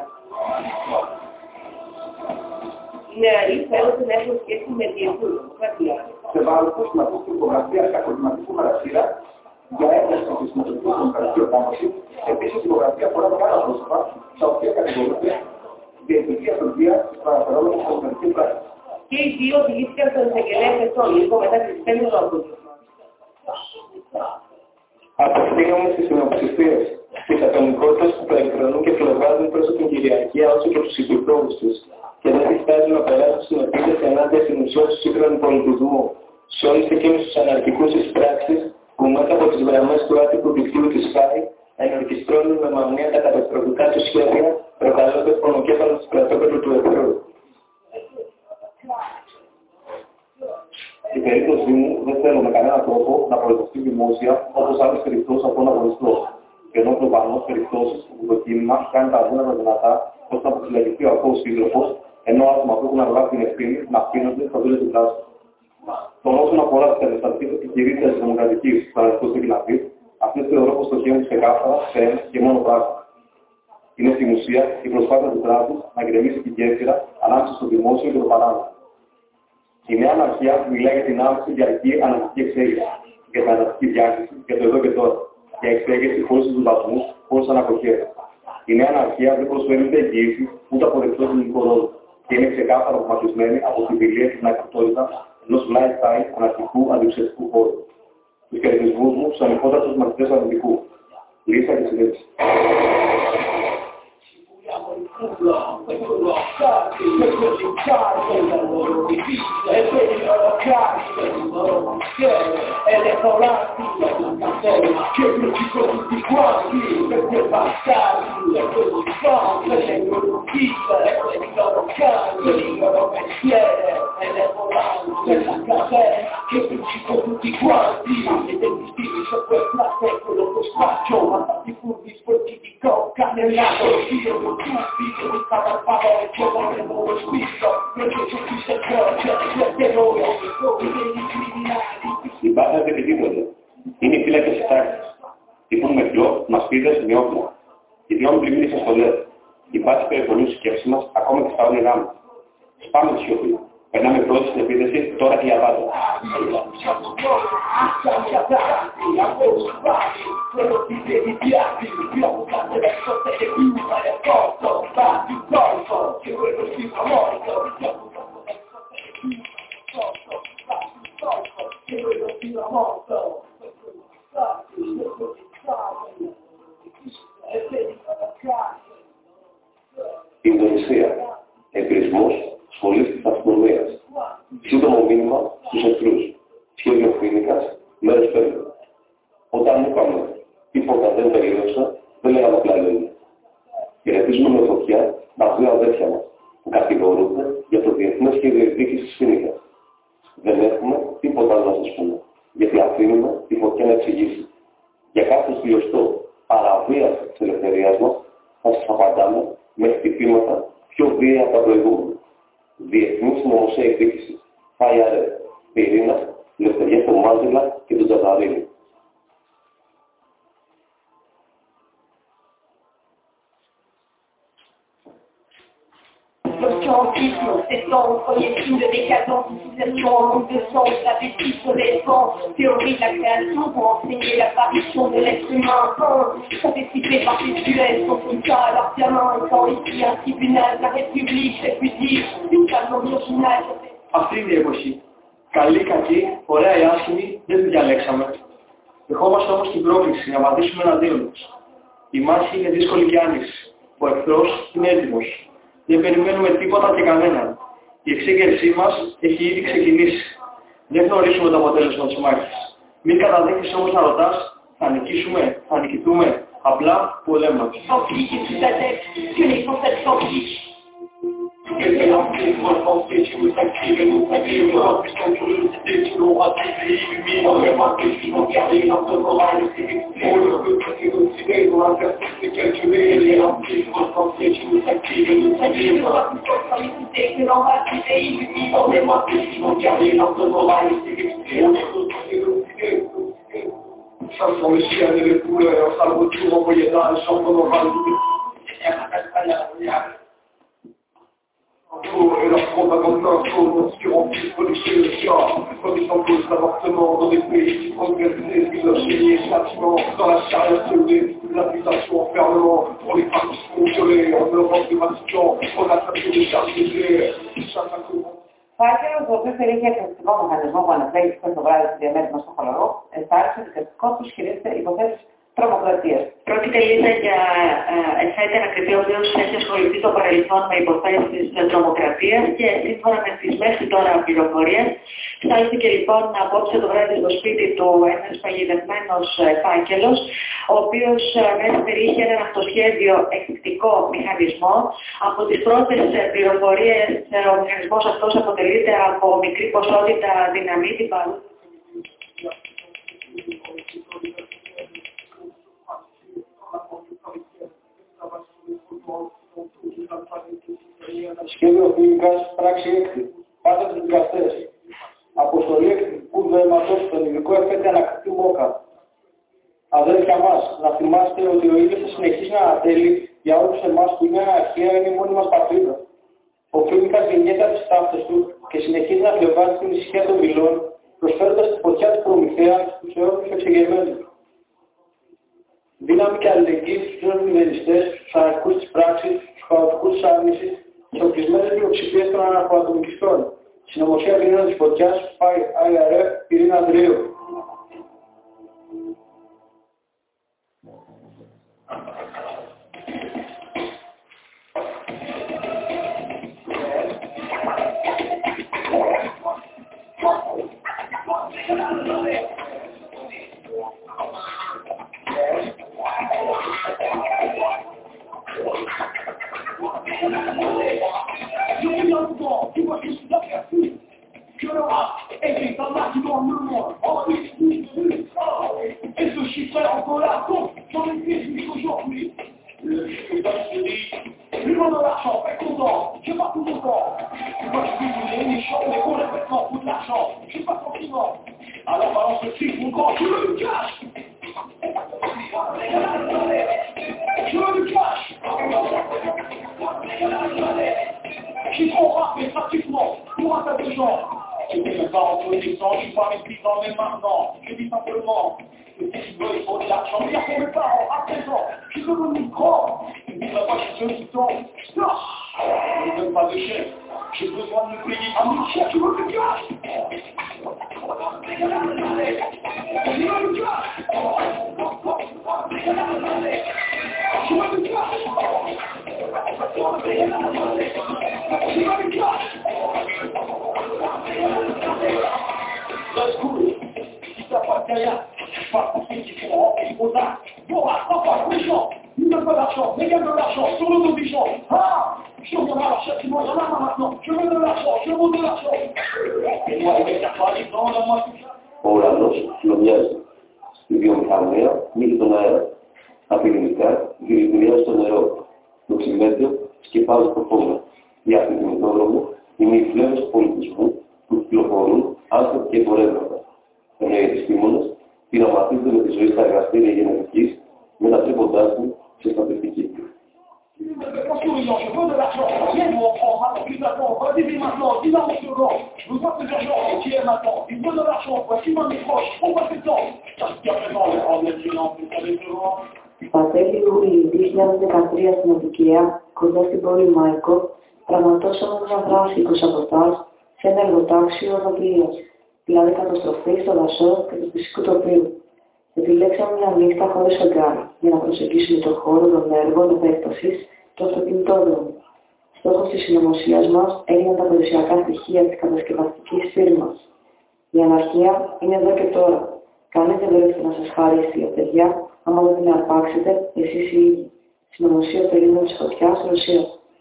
Οι νεαροί φαίνονται να έχουν σχέση με διεθνή τρομοκρατία. Σε βάρος σημαντική τυπογραφία κακοκληματικού χαρακτήρα για ένταση της συμμετοχής τρομοκρατική οργάνωση, επίσης τυπογραφία αφορά μεγάλα πρόσωπα, τα οποία κατηγορούνται διεθνική αυτοδία της παραφερόμενης τρομοκρατικής πράξης. Και οι δύο οδηγήθηκαν στον εισαγγελέα Πετών λίγο μετά τις 5 του απόγευμα. Απευθύνομαι στις συνοψηφίες της ατομικότητας που προεκκρεμούν και φλεβάζουν τόσο την κυριαρχία όσο και τους υπηκόους τους και δεν διστάζουν να περάσουν στην επίθεση ενάντια στην ουσία του σύγχρονου πολιτισμού, σε όλους εκείνους τους αναρχικούς της πράξης που μέσα από τις γραμμές του άτυπου δικτύου της ΦΑΗ ενορκιστρώνουν με μανία τα καταστροφικά του σχέδια, προκαλώντας πονοκέφαλο του στρατόπεδου του εχθρού. Στην περίπτωσή μου, δεν θέλω με κανέναν τρόπο να προεδρευτεί δημόσια όπως άλλες περιπτώσεις από τον αγωνιστό. Και ενώ προφανώς περιπτώσεις που το κίνημα κάνει τα αδύνατα δυνατά ώστε να αποφυλακιστεί ο ακόμη σύντροφος, ενώ άτομα που έχουν αναλάβει την ευθύνη να αφήνονται στα δούλια του κράτους. Τον όσον αφορά τις καταστατικές της κυρίας της Δημοκρατικής που αναλυθούν στην Κοιναβή, αυτές θεωρώ πως στοχεύουν ξεκάθαρα σε ένα και μόνο πράγμα. Είναι στην ουσία η προσπάθεια του κράτους να γκρεμίσει την γέφυρα ανάμεσα στο δημόσιο και το παράνομο. Η νέα αναρχία μιλάει για την άμεση διαρκή αναρχική εξέγερση, για την αναρχική διάκριση, για το εδώ και τώρα, για εξέγερση χωρίς τους βαθμούς, χωρίς ανακοχές. Η νέα αναρχία δεν προσφέρει ούτε εγγύηση ούτε αποδεκτό κοινωνικό ρόλο και είναι ξεκάθαρα απομακρυσμένη από την πηλεία και την ακριτότητα ενός lifestyle αναρχικού αντιξευτικού χώρου. Τους κερδισμούς μου στους ανοιχότατους μαθητές αρνητικού. Λίστα και συνέντευξη. Οι μπάτες δεν επιτίθονται. Είναι οι φύλακες της τάξης. Τυπούν με φλό, μασπίδες, με όπλα. Οι δυο μου πλημμύρες σε στολές. Η βάση περιφωνεί στη σκέψη μας ακόμα και στα όνειρά μας. Σπάμε τη σιωπή. Περνάμε πρώτη στην επίθεση, τώρα και για πάντα. Ινδονησία. Εμπειρισμός σχολής της αστυνομίας. Σύντομο μήνυμα στους εχθρούς. Σχέδιο Φοίνικας, μέρος πέμπτο. Όταν είπαμε τίποτα δεν τελείωσα, δεν λέγαμε απλά λόγια. Χαιρετίζουμε με φωτιά τα δύο αδέρφια μας, που κατηγορούνται για το διεθνές σχέδιο εκδίκησης Φοίνικας. Δεν έχουμε τίποτα άλλο να σας πούμε, γιατί αφήνουμε τη φωτιά να εξηγήσει. Για κάθε χιλιοστό παραβίαση της ελευθερίας μας, θα σας απαντάμε με χτυπήματα πιο βία από τα προηγούμενα. Διεθνή συνωμοσία εκδίκηση. ΦΑΙΑΡΕ, Πυρήνας, Ελευθερία στο Μάζελα και τον Τζαβαρίνη. L'obscurantisme, c'est tant au premier signe de décadence, civilisation en manque de sens, la bêtise sur les bancs, théorie de la création pour enseigner l'apparition de l'être humain. Sont dissipés par les duels, sont tout ça, leurs diamants étant ici un tribunal, la République répudie, une femme originale. Αυτή είναι η εποχή. Καλή, κακή, ωραία ή άσχημη, δεν την διαλέξαμε. Δεχόμαστε όμως την πρόκληση να απαντήσουμε εναντίον μας. Η μάχη είναι δύσκολη και άνοιξη. Ο εχθρός είναι έτοιμος. Δεν περιμένουμε τίποτα και κανέναν. Η εξέγερσή μας έχει ήδη ξεκινήσει. Δεν γνωρίζουμε το αποτέλεσμα της μάχης. Μην καταδέχεις όμως να ρωτάς, θα νικήσουμε, θα νικηθούμε, απλά πολέμα. Et c'est l'empire, repenser, tu nous actives et nous actives, Europe, puisqu'on curiosité, tu l'auras des pays humides, on remarque que tu vas garder notre morale, c'est extrême, on ne peut pas s'émotionner, on va faire tout ce calculer, et c'est l'empire, repenser, tu nous actives et nous actives, on va plus solliciter que l'embrasse des pays humides, on remarque que tu vas garder notre morale, c'est extrême, on ne peut pas s'émotionner, ça sont les chiens et les couleurs, ça le retour au Moyen-Âge, sans qu'on aura le et leur propagande d'info, obscurantisme, polluer le char, remis en cause l'avortement dans des pays qui organisés, misogynie et châtiment, dans la charia soulevée, l'accusation enfermement, pour les partis congelés, en Europe des Vatican, on a tapé des charges nucléaires, chacun courant. Ο Άκερος, ο οποίος περιέχει εκπαιδευτικό μηχανισμό που αναφέρει χθες το βράδυ στη διαμέρισμα μας στο χολαρό, εστάλει στο δικαστικό του ισχυρίζεται υποθέσεις τρομοκρατίας. Πρόκειται Λίζα για εφέτη ανακριτή, ο οποίος έχει ασχοληθεί στο παρελθόν με υποθέσεις τρομοκρατίας και σύμφωνα με τις μέχρι τώρα πληροφορίες, στάλθηκε λοιπόν απόψε το βράδυ στο σπίτι του ένας παγιδευμένος φάκελος, ο οποίος μέσα περιείχε έναν αυτοσχέδιο εκρηκτικό μηχανισμό. Από τις πρώτες πληροφορίες, ο μηχανισμός αυτός αποτελείται από μικρή ποσότητα δυναμίτη παρού. Σχέδιο Φοίνικας, πράξη 6. Πάτε τους δικαστές. Αποστολή εκρηκτικού δέματος στον ειδικό εφέτη ανακριτή Μόκα. Αδέρφια μας, να θυμάστε ότι ο ήλιος θα συνεχίσει να ανατέλει για όλους εμάς που είναι αρχαία, είναι η μόνη μας πατρίδα. Ο Φοίνικας γεννιέται από τις ταύτες του και συνεχίζει να φλεβάζει την ησυχία των μιλών, προσφέροντας τη φωτιά του Προμηθέα στους αιώνιους εξεγερμένους. Δύναμη και αλληλεγγύη στους νέους μηδενιστές, στους αναρχικούς της πράξης, στους χαοτικούς της άρνησης, στις οπλισμένες πλειοψηφίες των αναρχοατομικιστών. Συνωμοσία Πυρήνα της Φωτιάς, ΦΑΙΑΡΕ, Πυρήνα Ανδρείου. Que le rap est un marque dans le monde, en et ce chiffre est encore là, donc j'en ai fait jusqu'aujourd'hui. Le chiffre se dit, l'humain de l'argent, fait content, j'ai pas tout mon temps. Moi je suis les méchants, mais complètement pour de l'argent, j'ai pas sentiment. Alors balance le chiffre, mon grand, je veux du cash. Je veux du cash. J'y trop rappelé pratiquement pour un tas de gens. J'étais même pas en connaissant, je suis pas méprisant, même maintenant. Je dis simplement que si tu veux, il faut de l'argent. Dire pour mes parents, à présent, je suis devenu grand. Tu ne diras pas que je suis temps. Non, je ne donne pas de chèque. J'ai besoin de me payer un 1000 chèques, tu veux que tu as? Let's go. Si t'as pas de gaillard, je parle pour ceux qui font remplir vos actes. Voilà, papa, méchant. Ils donnent pas d'argent, mais gagnent de l'argent sur le dos des gens. Ah, je reviendrai à leur châtiment, il y en a marre maintenant. Je veux de l'argent, je veux de l'argent. Et moi, il y a pas les dents dans moi. Ο ουρανός χλωμιάζει. Στη βιομηχανία μύγει τον αέρα. Τα πυρηνικά γυριδουριάζει το νερό. Το τσιμέντο σκεπάζει το φώμα. Για αυτήν την υπόδρομο είναι οι φλέβες του πολιτισμού που κυκλοφορούν άνθρωποι και εμπορεύματα. Ενώ οι επιστήμονες πειραματίζονται με τη ζωή στα εργαστήρια γενετικής, μετατρέποντάς την σε στατιστική. En souriant, je veux de l'argent. Viens nous en prendre, attends plus d'attends. Vas-y maintenant, dis-moi mon second. Je veux pas que l'argent, qui est maintenant. Il veut de l'argent, voici ma méproche. On va se temps. Jusqu'à présent, les problèmes financiers, vous savez souvent. Στα τέλη Ιούλιου 2013 στην Οδικία, κοντά στην πόλη Μάικο, πραγματώσαμε μια δράση 20 σαμποτάζ σε ένα εργοτάξιο οδοκίας, δηλαδή καταστροφή στο δασό και του φυσικού τοπίου. Επιλέξαμε μια νύχτα χωρίς φεγγάρι για να προσεγγίσουμε τον χώρο των έργων επέκτασης του αυτοκινητόδρομου. Στόχος της συνωμοσίας μας έγιναν τα περιουσιακά στοιχεία της κατασκευαστικής φίρμας. Η αναρχία είναι εδώ και τώρα. Κανείς δεν βρέθηκε να σας χαρίσει τη λευτεριά, άμα δεν την αρπάξετε εσείς οι ίδιοι. Συνωμοσία περίμενε της φωτιάς, Ρωσία.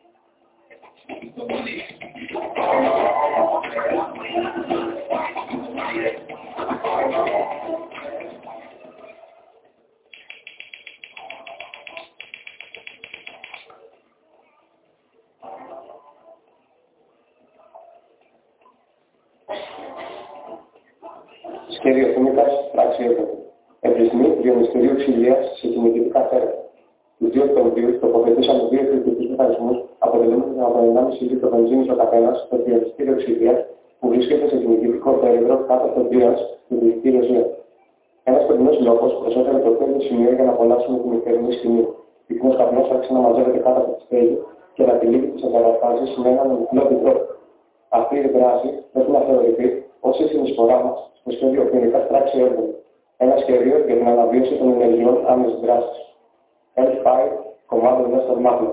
Σχέδιο Φοίνικας, πράξη έργο. Εμπλισμή βιομηστηρίου ξυλίας σε κινητικά θέματα. Τους 2 Οκτωβρίου τοποθετήσαμε 2 εκρηκτικούς μηχανισμούς αποτελούμενους από 1,5 λίτρο βενζίνης ο καθένας στο διαδιστήριο ξυλίας που βρίσκεται σε κινητικό πέριδρο κάτω από το βίας του δικτύου Ρωσία. Ένας περινός λόγος προσέφερε το τέλειο σημείο για να απολαύσουμε την νυχτερινή σκηνή. Πυκνός καπνός άρχισε να μαζεύεται κάτω από τη στέγη και να τυλίγει τις εγκαταστάσεις με έναν διπλό τρόπο. Αυτή η δράση πρέπει να θεωρηθεί ως η συνεισφορά μας στο σχέδιο Φοίνικας πράξη έργων. Ένα σχέδιο για την αναβίωση των ενεργειών άμεσης δράσης. L5, Commando Nestor Magno.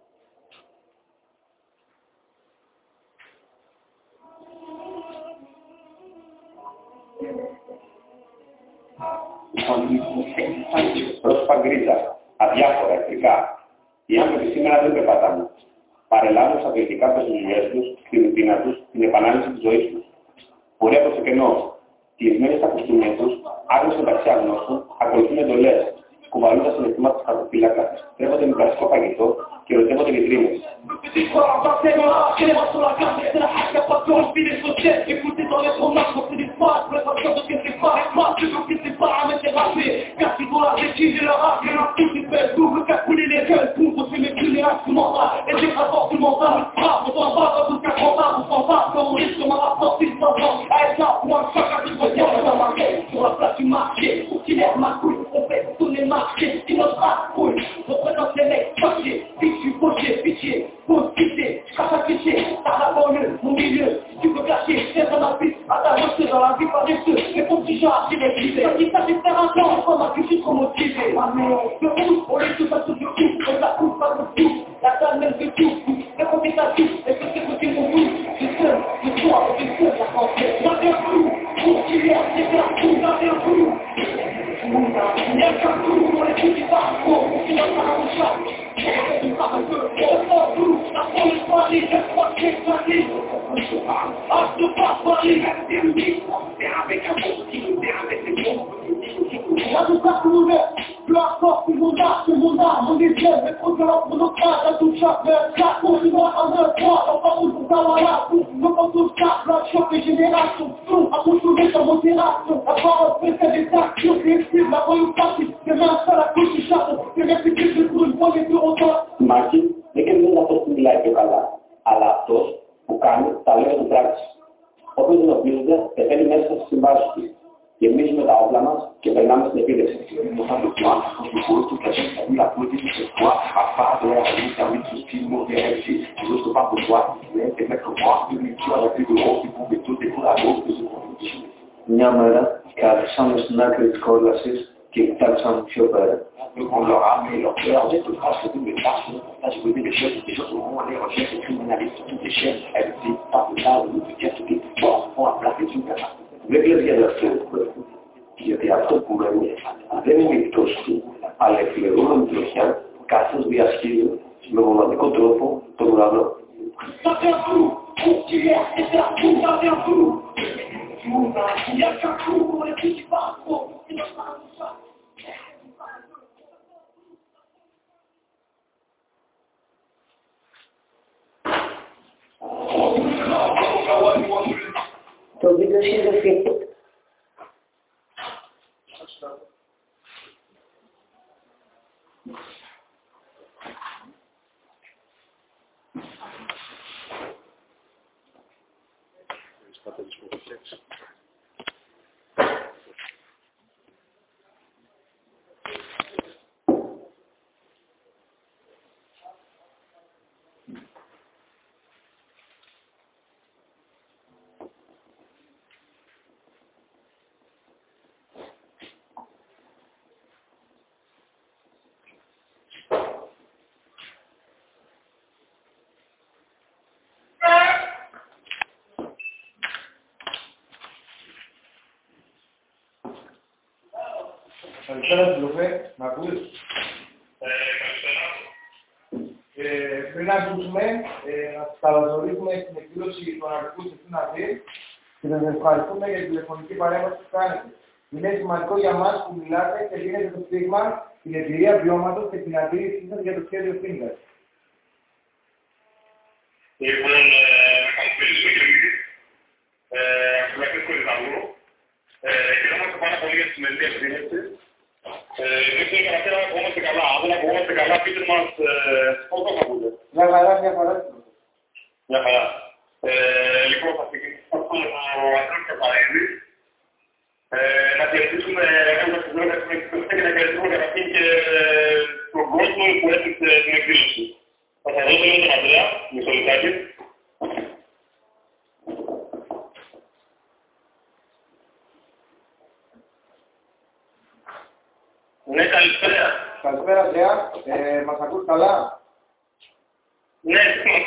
Πρόσωπα γκρίζα, αδιάφορα εχθρικά. Οι άνθρωποι σήμερα δεν περπατάνε. Παρελάβουν στα κριτικά από τις δουλειές τους, τη ρουτίνα τους, την επανάληψη της ζωής τους. Πορεία προς το κενό. Τυλισμένοι στα κουστούμια τους, άγνωστοι μεταξύ αγνώστων, ακολουθούν εντολές, κουβαλώντας τον αισθήμα του χαρτοφύλακα, τρέφονται με κλασικό φαγητό και ερωτεύονται βιτρίνες. Qui n'ose pas, oui, représente les mecs, fâchés, fichu, fauché, pitié, possibilité, je casse à cliché, t'as la banlieue, mon milieu, tu peux cacher, c'est dans la vie, à ta reçue, dans la vie paresseux, mais ton petit genre, c'est réglé, ça dit ça, c'est faire un temps, comme ma cuisine, trop motivé, ma mère, le rouge, on les tout, ça se fait tout, on la coupe, pas de tout, la salle même de tout, le compétatif, et que c'est côté mon goût, je seul, je sois, je seul, la française, la bien flou, pour qu'il y a, c'est faire tout, la bien flou. Il y a qu'un coup pour les petits parcours, qui va faire un chat. On part un peu, on s'en fout, après le soirée, je crois que c'est passé. Ah, je passe par les c'est avec un bon style, c'est avec des bons, la plupart sont ouverts, peu importe si mon art, mon désir, mais trop violent pour nos craintes, à tout chaque ça continuera en un point, on part où pour savoir là, pour nos contours cap, la choc des générations, tout, à construire sa modération, la parole fait des actions, les styles, la voyou partie, c'est même ça la couche du chapeau, c'est répliqué pour une poignée de retour. Μάκη, δεν κερδίζει αυτός που μιλάει πιο καλά, αλλά αυτός που κάνει τα λόγια του πράξη. Όποιος δεν οπλίζεται, πεθαίνει μέσα στις συμβάσεις της. Γεμίζουμε τα όπλα μας και περνάμε στην επίδεση. Μια μέρα κάθισαμε στην άκρη της κόλασης και κοιτάξαμε πιο πέρα. On leur a mis leur cœur, j'ai tout grâce, tout le place, là je voulais des choses au moment où les recherches criminalistes, toutes les chaînes, elles étaient pas de ça, ou de dire tout est fort, on a placé tout ça. Δεν για αυτό γιατί αυτό που μένει δεν είναι η πτώση του, αλλά η φλεγόμενη τροχιά καθώς διασχίζει με μοναδικό τρόπο τον ουρανό. Το βίντεο σχεδιαστήκε. Καλησπέρα Συλλοφέ, μ' ακούς? Πριν να ακούσουμε, να σας καλωσορίσουμε στην εκδήλωση των αρχικού στην Αθήνα και να σας ευχαριστούμε για τη τηλεφωνική παρέμβαση που κάνετε. Είναι σημαντικό για μας που μιλάτε και δίνετε το στίγμα, την εμπειρία βιώματος και την αντίληψή σας για το σχέδιο Fingers. Λοιπόν, να καλωσορίσουμε και εμείς, φυλακές Κορυδαλού. Χαιρόμαστε πάρα πολύ για τη σημερινή εκδήλωση. Δεν ξέρω καταρχήν αν ακουγόμαστε καλά. Αν δεν ακουγόμαστε καλά, πείτε μας πώς θα ακούτε. Μια χαρά, μια χαρά. Μια χαρά. Λοιπόν, θα ξεκινήσουμε αυτό το Αντρέας Καπαίδη. Να χαιρετήσουμε ένα συμπλήρωμα στην εκδήλωση και να χαιρετήσουμε καταρχήν και τον κόσμο που έστειξε την εκδήλωση. Θα σας δώσω λίγο τον Αντρέα, μισό λεπτάκι. Ναι, καλησπέρα. Καλησπέρα, Αντρέα. Μας ακούς καλά? Ναι.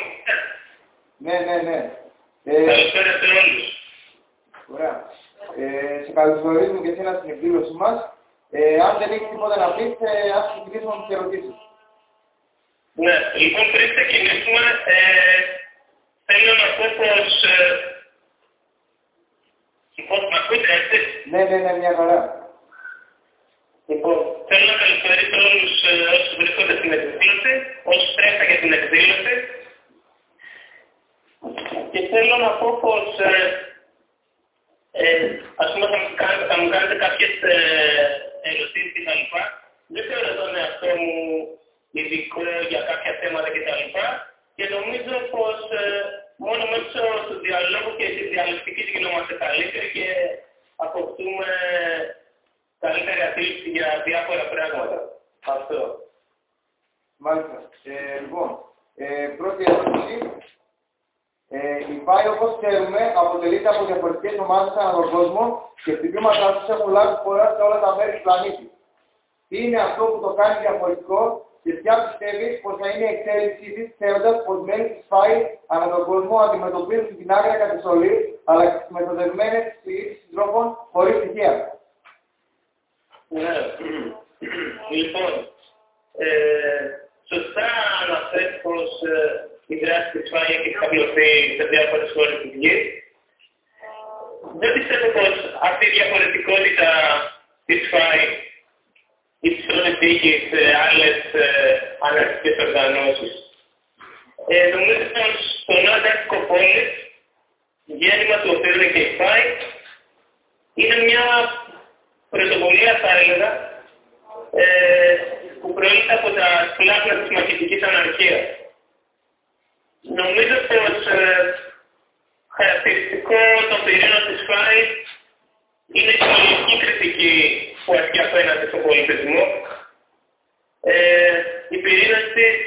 Ναι. Καλησπέρα σε όλους. Ωραία. Σε καλωσορίζουμε και εσένα στην εκδήλωσή μας. Αν δεν έχεις τίποτα να πεις, ας ξεκινήσουμε με τις ερωτήσεις. Ναι, λοιπόν, πριν ξεκινήσουμε, θέλω να πω πως... Λοιπόν, με ακούτε έτσι? Ναι, μια χαρά. Λοιπόν, θέλω να καλωσορίσω όλους όσους βρίσκονται στην εκδήλωση, όσους τρέχα για την εκδήλωση. Και θέλω να πω πως, ας πούμε, θα μου κάνετε κάποιες ερωτήσεις κτλ. Δεν θεωρώ τον εαυτό μου ειδικό για κάποια θέματα κτλ. Και νομίζω πως μόνο μέσω του διαλόγου και της διαλεκτικής γινόμαστε καλύτεροι και αποκτούμε καλύτερη αντίληψη για διάφορα πράγματα. Αυτό. Μάλιστα. Λοιπόν, πρώτη ερώτηση. Η ΠΑΗ, όπως ξέρουμε, αποτελείται από διαφορετικές ομάδες ανά τον κόσμο και χτυπήματά τους έχουν λάβει χώρα σε όλα τα μέρη του πλανήτη. Τι είναι αυτό που το κάνει διαφορετικό και ποια πιστεύεις πως θα είναι η εξέλιξή της, ξέροντας πως μέλη της ΠΑΗ ανά τον κόσμο αντιμετωπίζουν την άγρια καταστολή αλλά και τις μεθοδευμένες εξηγήσεις συντρόφων χωρίς στοιχεία. Ναι. Λοιπόν, σωστά αναφέρει πως η δράση της ΠΑΗ έχει εξαπλωθεί σε διάφορες χώρες της γης. Δεν πιστεύω πως αυτή η διαφορετικότητα της ΠΑΗ υψηλών τύχης άλλες αναρχικές οργανώσεις. Νομίζω πως το νέο αντάρτικο πόλης, γέννημα του οποίου είναι και η ΦΑΙ, είναι μια πρωτοβουλία, θα έλεγα, που προήλθε από τα πλάσματα της μαχητικής αναρχίας. Νομίζω πως χαρακτηριστικό των πυρήνων της ΦΑΙ είναι η κοινωνική κριτική που ασκεί απέναντι στον πολιτισμό. Οι πυρήνες της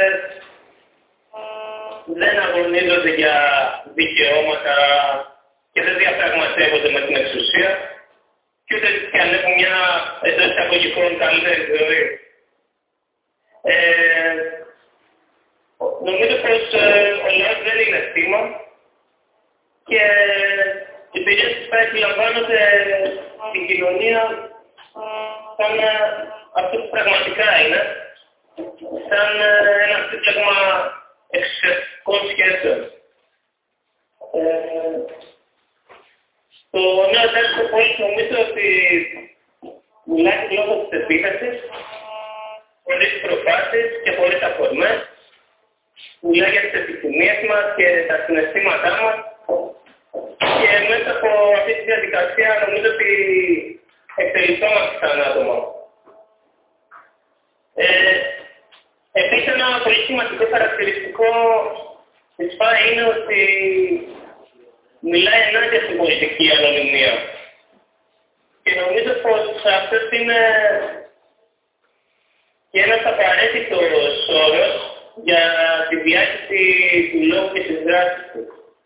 δεν αγωνίζονται για δικαιώματα και δεν διαπραγματεύονται με την εξουσία και ούτε διανεύουν μια εντός εισαγωγικών καλύτερη ζωή. Νομίζω πως ο λαός δεν είναι θύμα και οι πυρήνες της ΦΑΙ επιλαμβάνονται στην κοινωνία σαν αυτό που πραγματικά είναι, σαν ένα σύμπλεγμα εξουσιαστικών σχέσεων. Το νέο αντάρτικο πόλης νομίζω ότι μιλάει τη γλώσσα της επίθεσης, χωρίς προφάσεις και χωρίς αφορμές. Μιλάει για τις επιθυμίες μας και τα συναισθήματά μας και μέσα από αυτή τη διαδικασία νομίζω ότι εκτελειψόμαστε σαν άτομα. Επίσης ένα πολύ σημαντικό χαρακτηριστικό της ΦΑΙ είναι ότι μιλάει ενάντια στην πολιτική ανωνυμία. Και νομίζω πως αυτός είναι και ένας απαραίτητος όρος για τη διάχυση του λόγου και της δράσης του.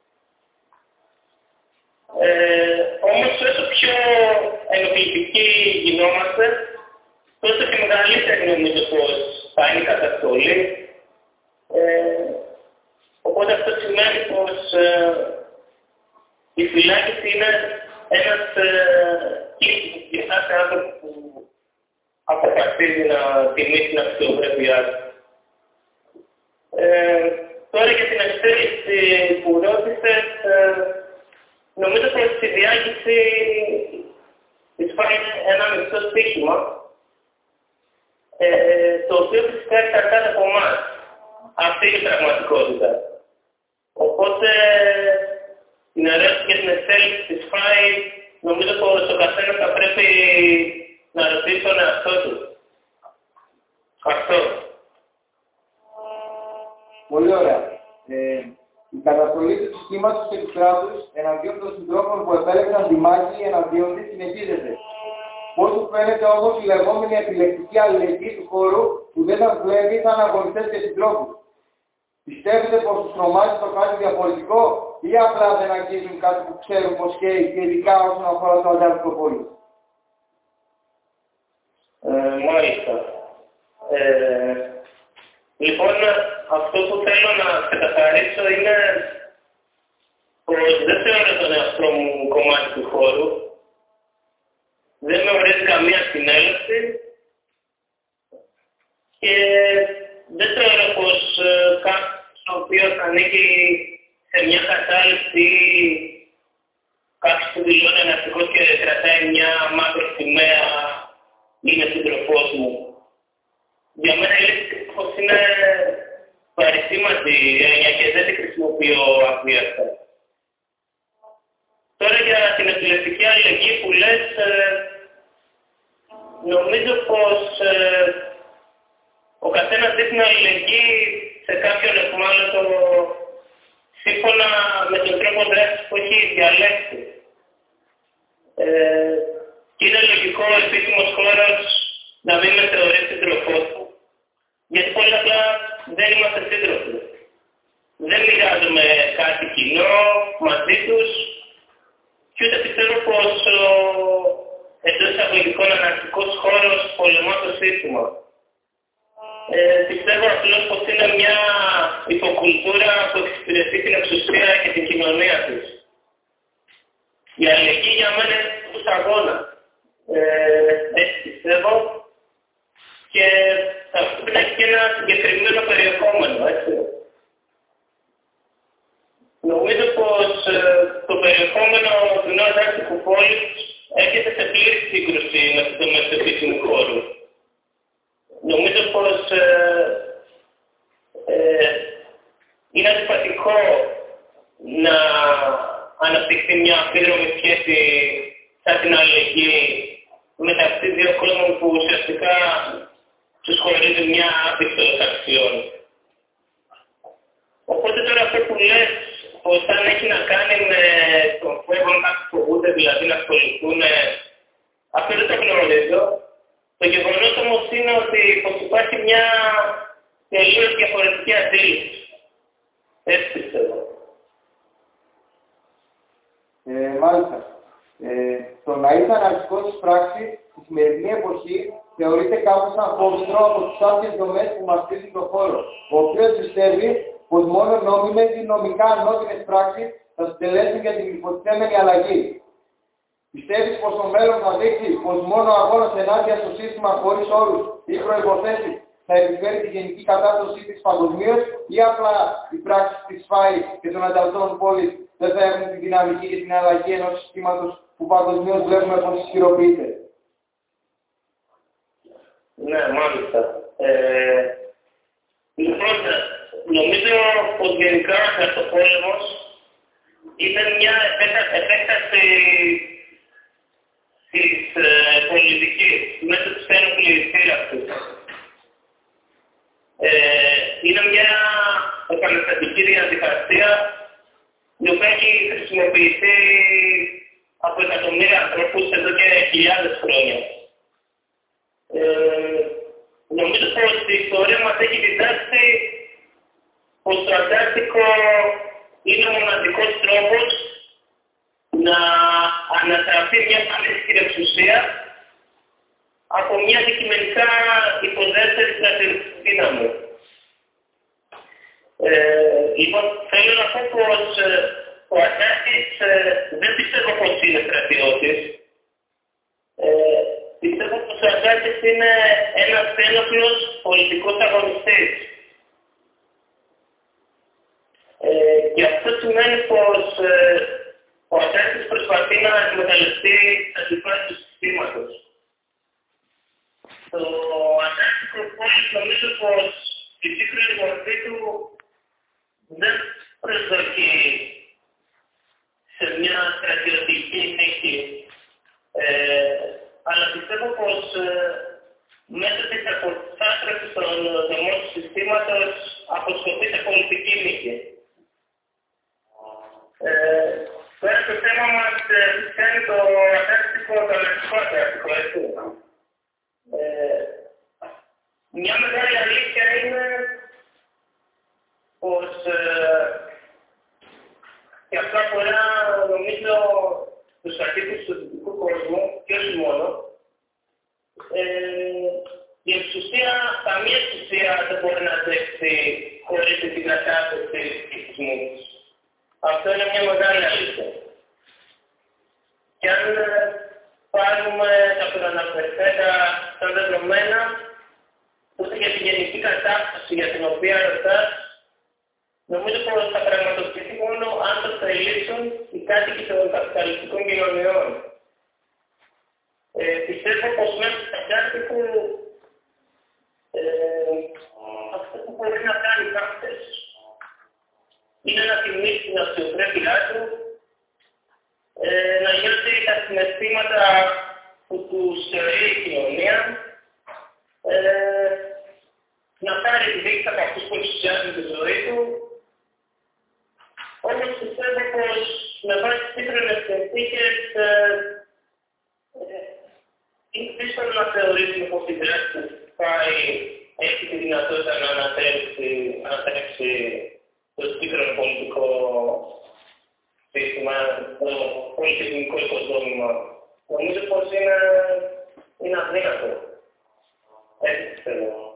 Όμως όσο πιο ενοχλητικοί γινόμαστε, τόσο και μεγαλύτερη νομίζω πως θα είναι η καταστολή. Οπότε αυτό σημαίνει πως η φυλάκιση είναι ένας κίνδυνος για κάθε άνθρωπο που αποφασίζει να τιμήσει την αξιοπρέπειά του. Τώρα για την εξέλιξη που ρώτησες, νομίζω πως η διάχυση της ΦΑΙ είναι ένα μισό στοίχημα, το οποίο φυσικά εξαρτάται από εμάς. Αυτή είναι η πραγματικότητα. Οπότε, την ερώτηση για την εξέλιξη της ΦΑΙ, νομίζω πως ο καθένας θα πρέπει να ρωτήσει τον εαυτό του. Αυτό. Πολύ ωραία. Η καταστολή του συστήματος και του κράτους εναντίον των συντρόφων που επέλεξαν τη μάχη εναντίον της συνεχίζεται. Πώς του φαίνεται όμως η λεγόμενη επιλεκτική αλληλεγγύη του χώρου που δεν θα βλέπει σαν αγωνιστές και συντρόφους? Πιστεύετε πως τους τρομάζει το κάτι διαφορετικό ή απλά δεν αγγίζουν κάτι που ξέρουν πως καίει και ειδικά όσον αφορά το αντάρτικο πόλη? Μάλιστα. Λοιπόν, αυτό που θέλω να ξεκαθαρίσω είναι πως δεν θεωρώ τον εαυτό μου κομμάτι του χώρου. Δεν με ορίζει καμία συνέλευση και δεν θεωρώ πως κάποιος ο οποίος ανήκει σε μια κατάληψη ή κάποιος που δηλώνει αναρχικός και κρατάει μια μαύρη σημαία είναι σύντροφός μου. Για μένα η λέξη πως είναι παρισήμαντη έννοια και δεν τη χρησιμοποιώ αβίαστα. Τώρα για την επιλεκτική αλληλεγγύη που λες, νομίζω πως ο καθένας δείχνει αλληλεγγύη σε κάποιον εχμάλωτο σύμφωνα με τον τρόπο δράσης που έχει διαλέξει. Είναι λογικό ο επίσημος χώρος να μην με θεωρεί σύντροφός του, γιατί πολύ απλά δεν είμαστε σύντροφοι. Δεν μοιράζομαι κάτι κοινό μαζί τους και ούτε πιστεύω πως ο εντός εισαγωγικών αναρχικός χώρος πολεμά το σύστημα. Πιστεύω απλώς πως είναι μια υποκουλτούρα που εξυπηρετεί την εξουσία και την κοινωνία της. Η αλληλεγγύη για μένα είναι τους αγώνα. Έτσι πιστεύω και αυτό πρέπει να έχει και ένα συγκεκριμένο περιεχόμενο, έτσι. Νομίζω πως το περιεχόμενο του νέου αντάρτικου πόλης έρχεται σε πλήρη σύγκρουση με το μέσο επίσημου χώρου. είναι αντιφατικό να αναπτυχθεί μια αμφίδρομη σχέση σαν την αλληλεγγύη μεταξύ δύο κόσμων που ουσιαστικά τους χωρίζει μια άπειξη αξιών. Οπότε τώρα αυτό που λες, πως αν έχει να κάνει με τον φόβο, αν κάποιοι φοβούνται δηλαδή να ασχοληθούν, αυτό δεν το γνωρίζω. Το γεγονός όμως είναι ότι πως υπάρχει μια τελείως διαφορετική αντίληψη. Έτσι πιστεύω. Μάλιστα. Το να είσαι αναρχικός της πράξης στη σημερινή εποχή θεωρείται κάπως απόστρο από τους άπιες δομές που μαστίζουν τον χώρο, ο οποίος πιστεύει πως μόνο νόμιμες ή νομικά ανώδυνες πράξεις θα συντελέσουν για την υποτιθέμενη αλλαγή. Πιστεύεις πως το μέλλον θα δείξει πως μόνο ο αγώνας ενάντια στο σύστημα χωρίς όρους ή προϋποθέσεις θα επιφέρει τη γενική κατάσταση της παγκοσμίως ή απλά οι πράξεις της ΦΑΗ και των ανταυτών πόλης δεν θα έχουν τη δυναμική για την αλλαγή ενός συστήματος που παγκοσμίως βλέπουμε πως ισχυροποιείται? Ναι, μάλιστα. Λοιπόν, νομίζω πως γενικά ο χαρτοπόλεμος ήταν μια επέκταση της πολιτικής μέσω της ένοπλης σύραξης. Είναι μια επαναστατική διαδικασία η οποία έχει χρησιμοποιηθεί από εκατομμύρια ανθρώπους εδώ και χιλιάδες χρόνια. Νομίζω πως η ιστορία μας έχει διδάξει πως το Αντάρτικο είναι ο μοναδικός τρόπος να ανατραφεί μια πανίσχυρη εξουσία από μια αντικειμενικά υποδέστερη στρατιωτική δύναμη. Λοιπόν, θέλω να πω πως ο Αντάρτης δεν πιστεύω πως είναι στρατιώτης. Πιστεύω πως ο Αντάρτης είναι ένας ένοπλος πολιτικός αγωνιστής. Και αυτό σημαίνει πως ο Αντάρτης προσπαθεί να εκμεταλλευτεί τα συμφέροντα του συστήματος. Το Αντάρτικο πόλης νομίζω πως η σύγχρονη μορφή του δεν προσδοκεί σε μια στρατιωτική νίκη. Αλλά πιστεύω πως μέσω της αποκάτρωσης των δομών του συστήματος αποσκοπεί σε πολιτική νίκη. Τώρα το θέμα μας φυσικά είναι το αναρχικό Αντάρτικο, έτσι. Μια μεγάλη αλήθεια είναι πως και αυτό αφορά νομίζω τους αρχίδους του δυτικού κόσμου και όχι μόνο. Η εξουσία, καμία εξουσία δεν μπορεί να αντέξει χωρίς την κατάσταση της πληθυσμού. Αυτό είναι μια μεγάλη αλήθεια. Και αν πάρουμε τα προαναφερθέντα σαν δεδομένα, τότε για τη γενική κατάσταση για την οποία ρωτάς, νομίζω πως θα πραγματοποιηθεί μόνο αν το θελήσουν οι κάτοικοι των καπιταλιστικών κοινωνιών. Πιστεύω πως μέσα στο Αντάρτικο αυτό που μπορεί να κάνει κάποιος είναι να τιμήσει την αξιοπρέπειά του, να νιώσει τα συναισθήματα που του θεωρεί η κοινωνία, να πάρει τη δίκη από αυτούς που εξουσιάζουν τη ζωή του. Όμως πιστεύω πως με βάση τις σύγχρονες συνθήκες είναι δύσκολο να θεωρήσουμε πως η δράση του έχει τη δυνατότητα να ανατρέψει το σύγχρονο πολιτικό σύστημα, το πολιτισμικό οικοδόμημα. Νομίζω πως είναι αδύνατο. Έτσι πιστεύω.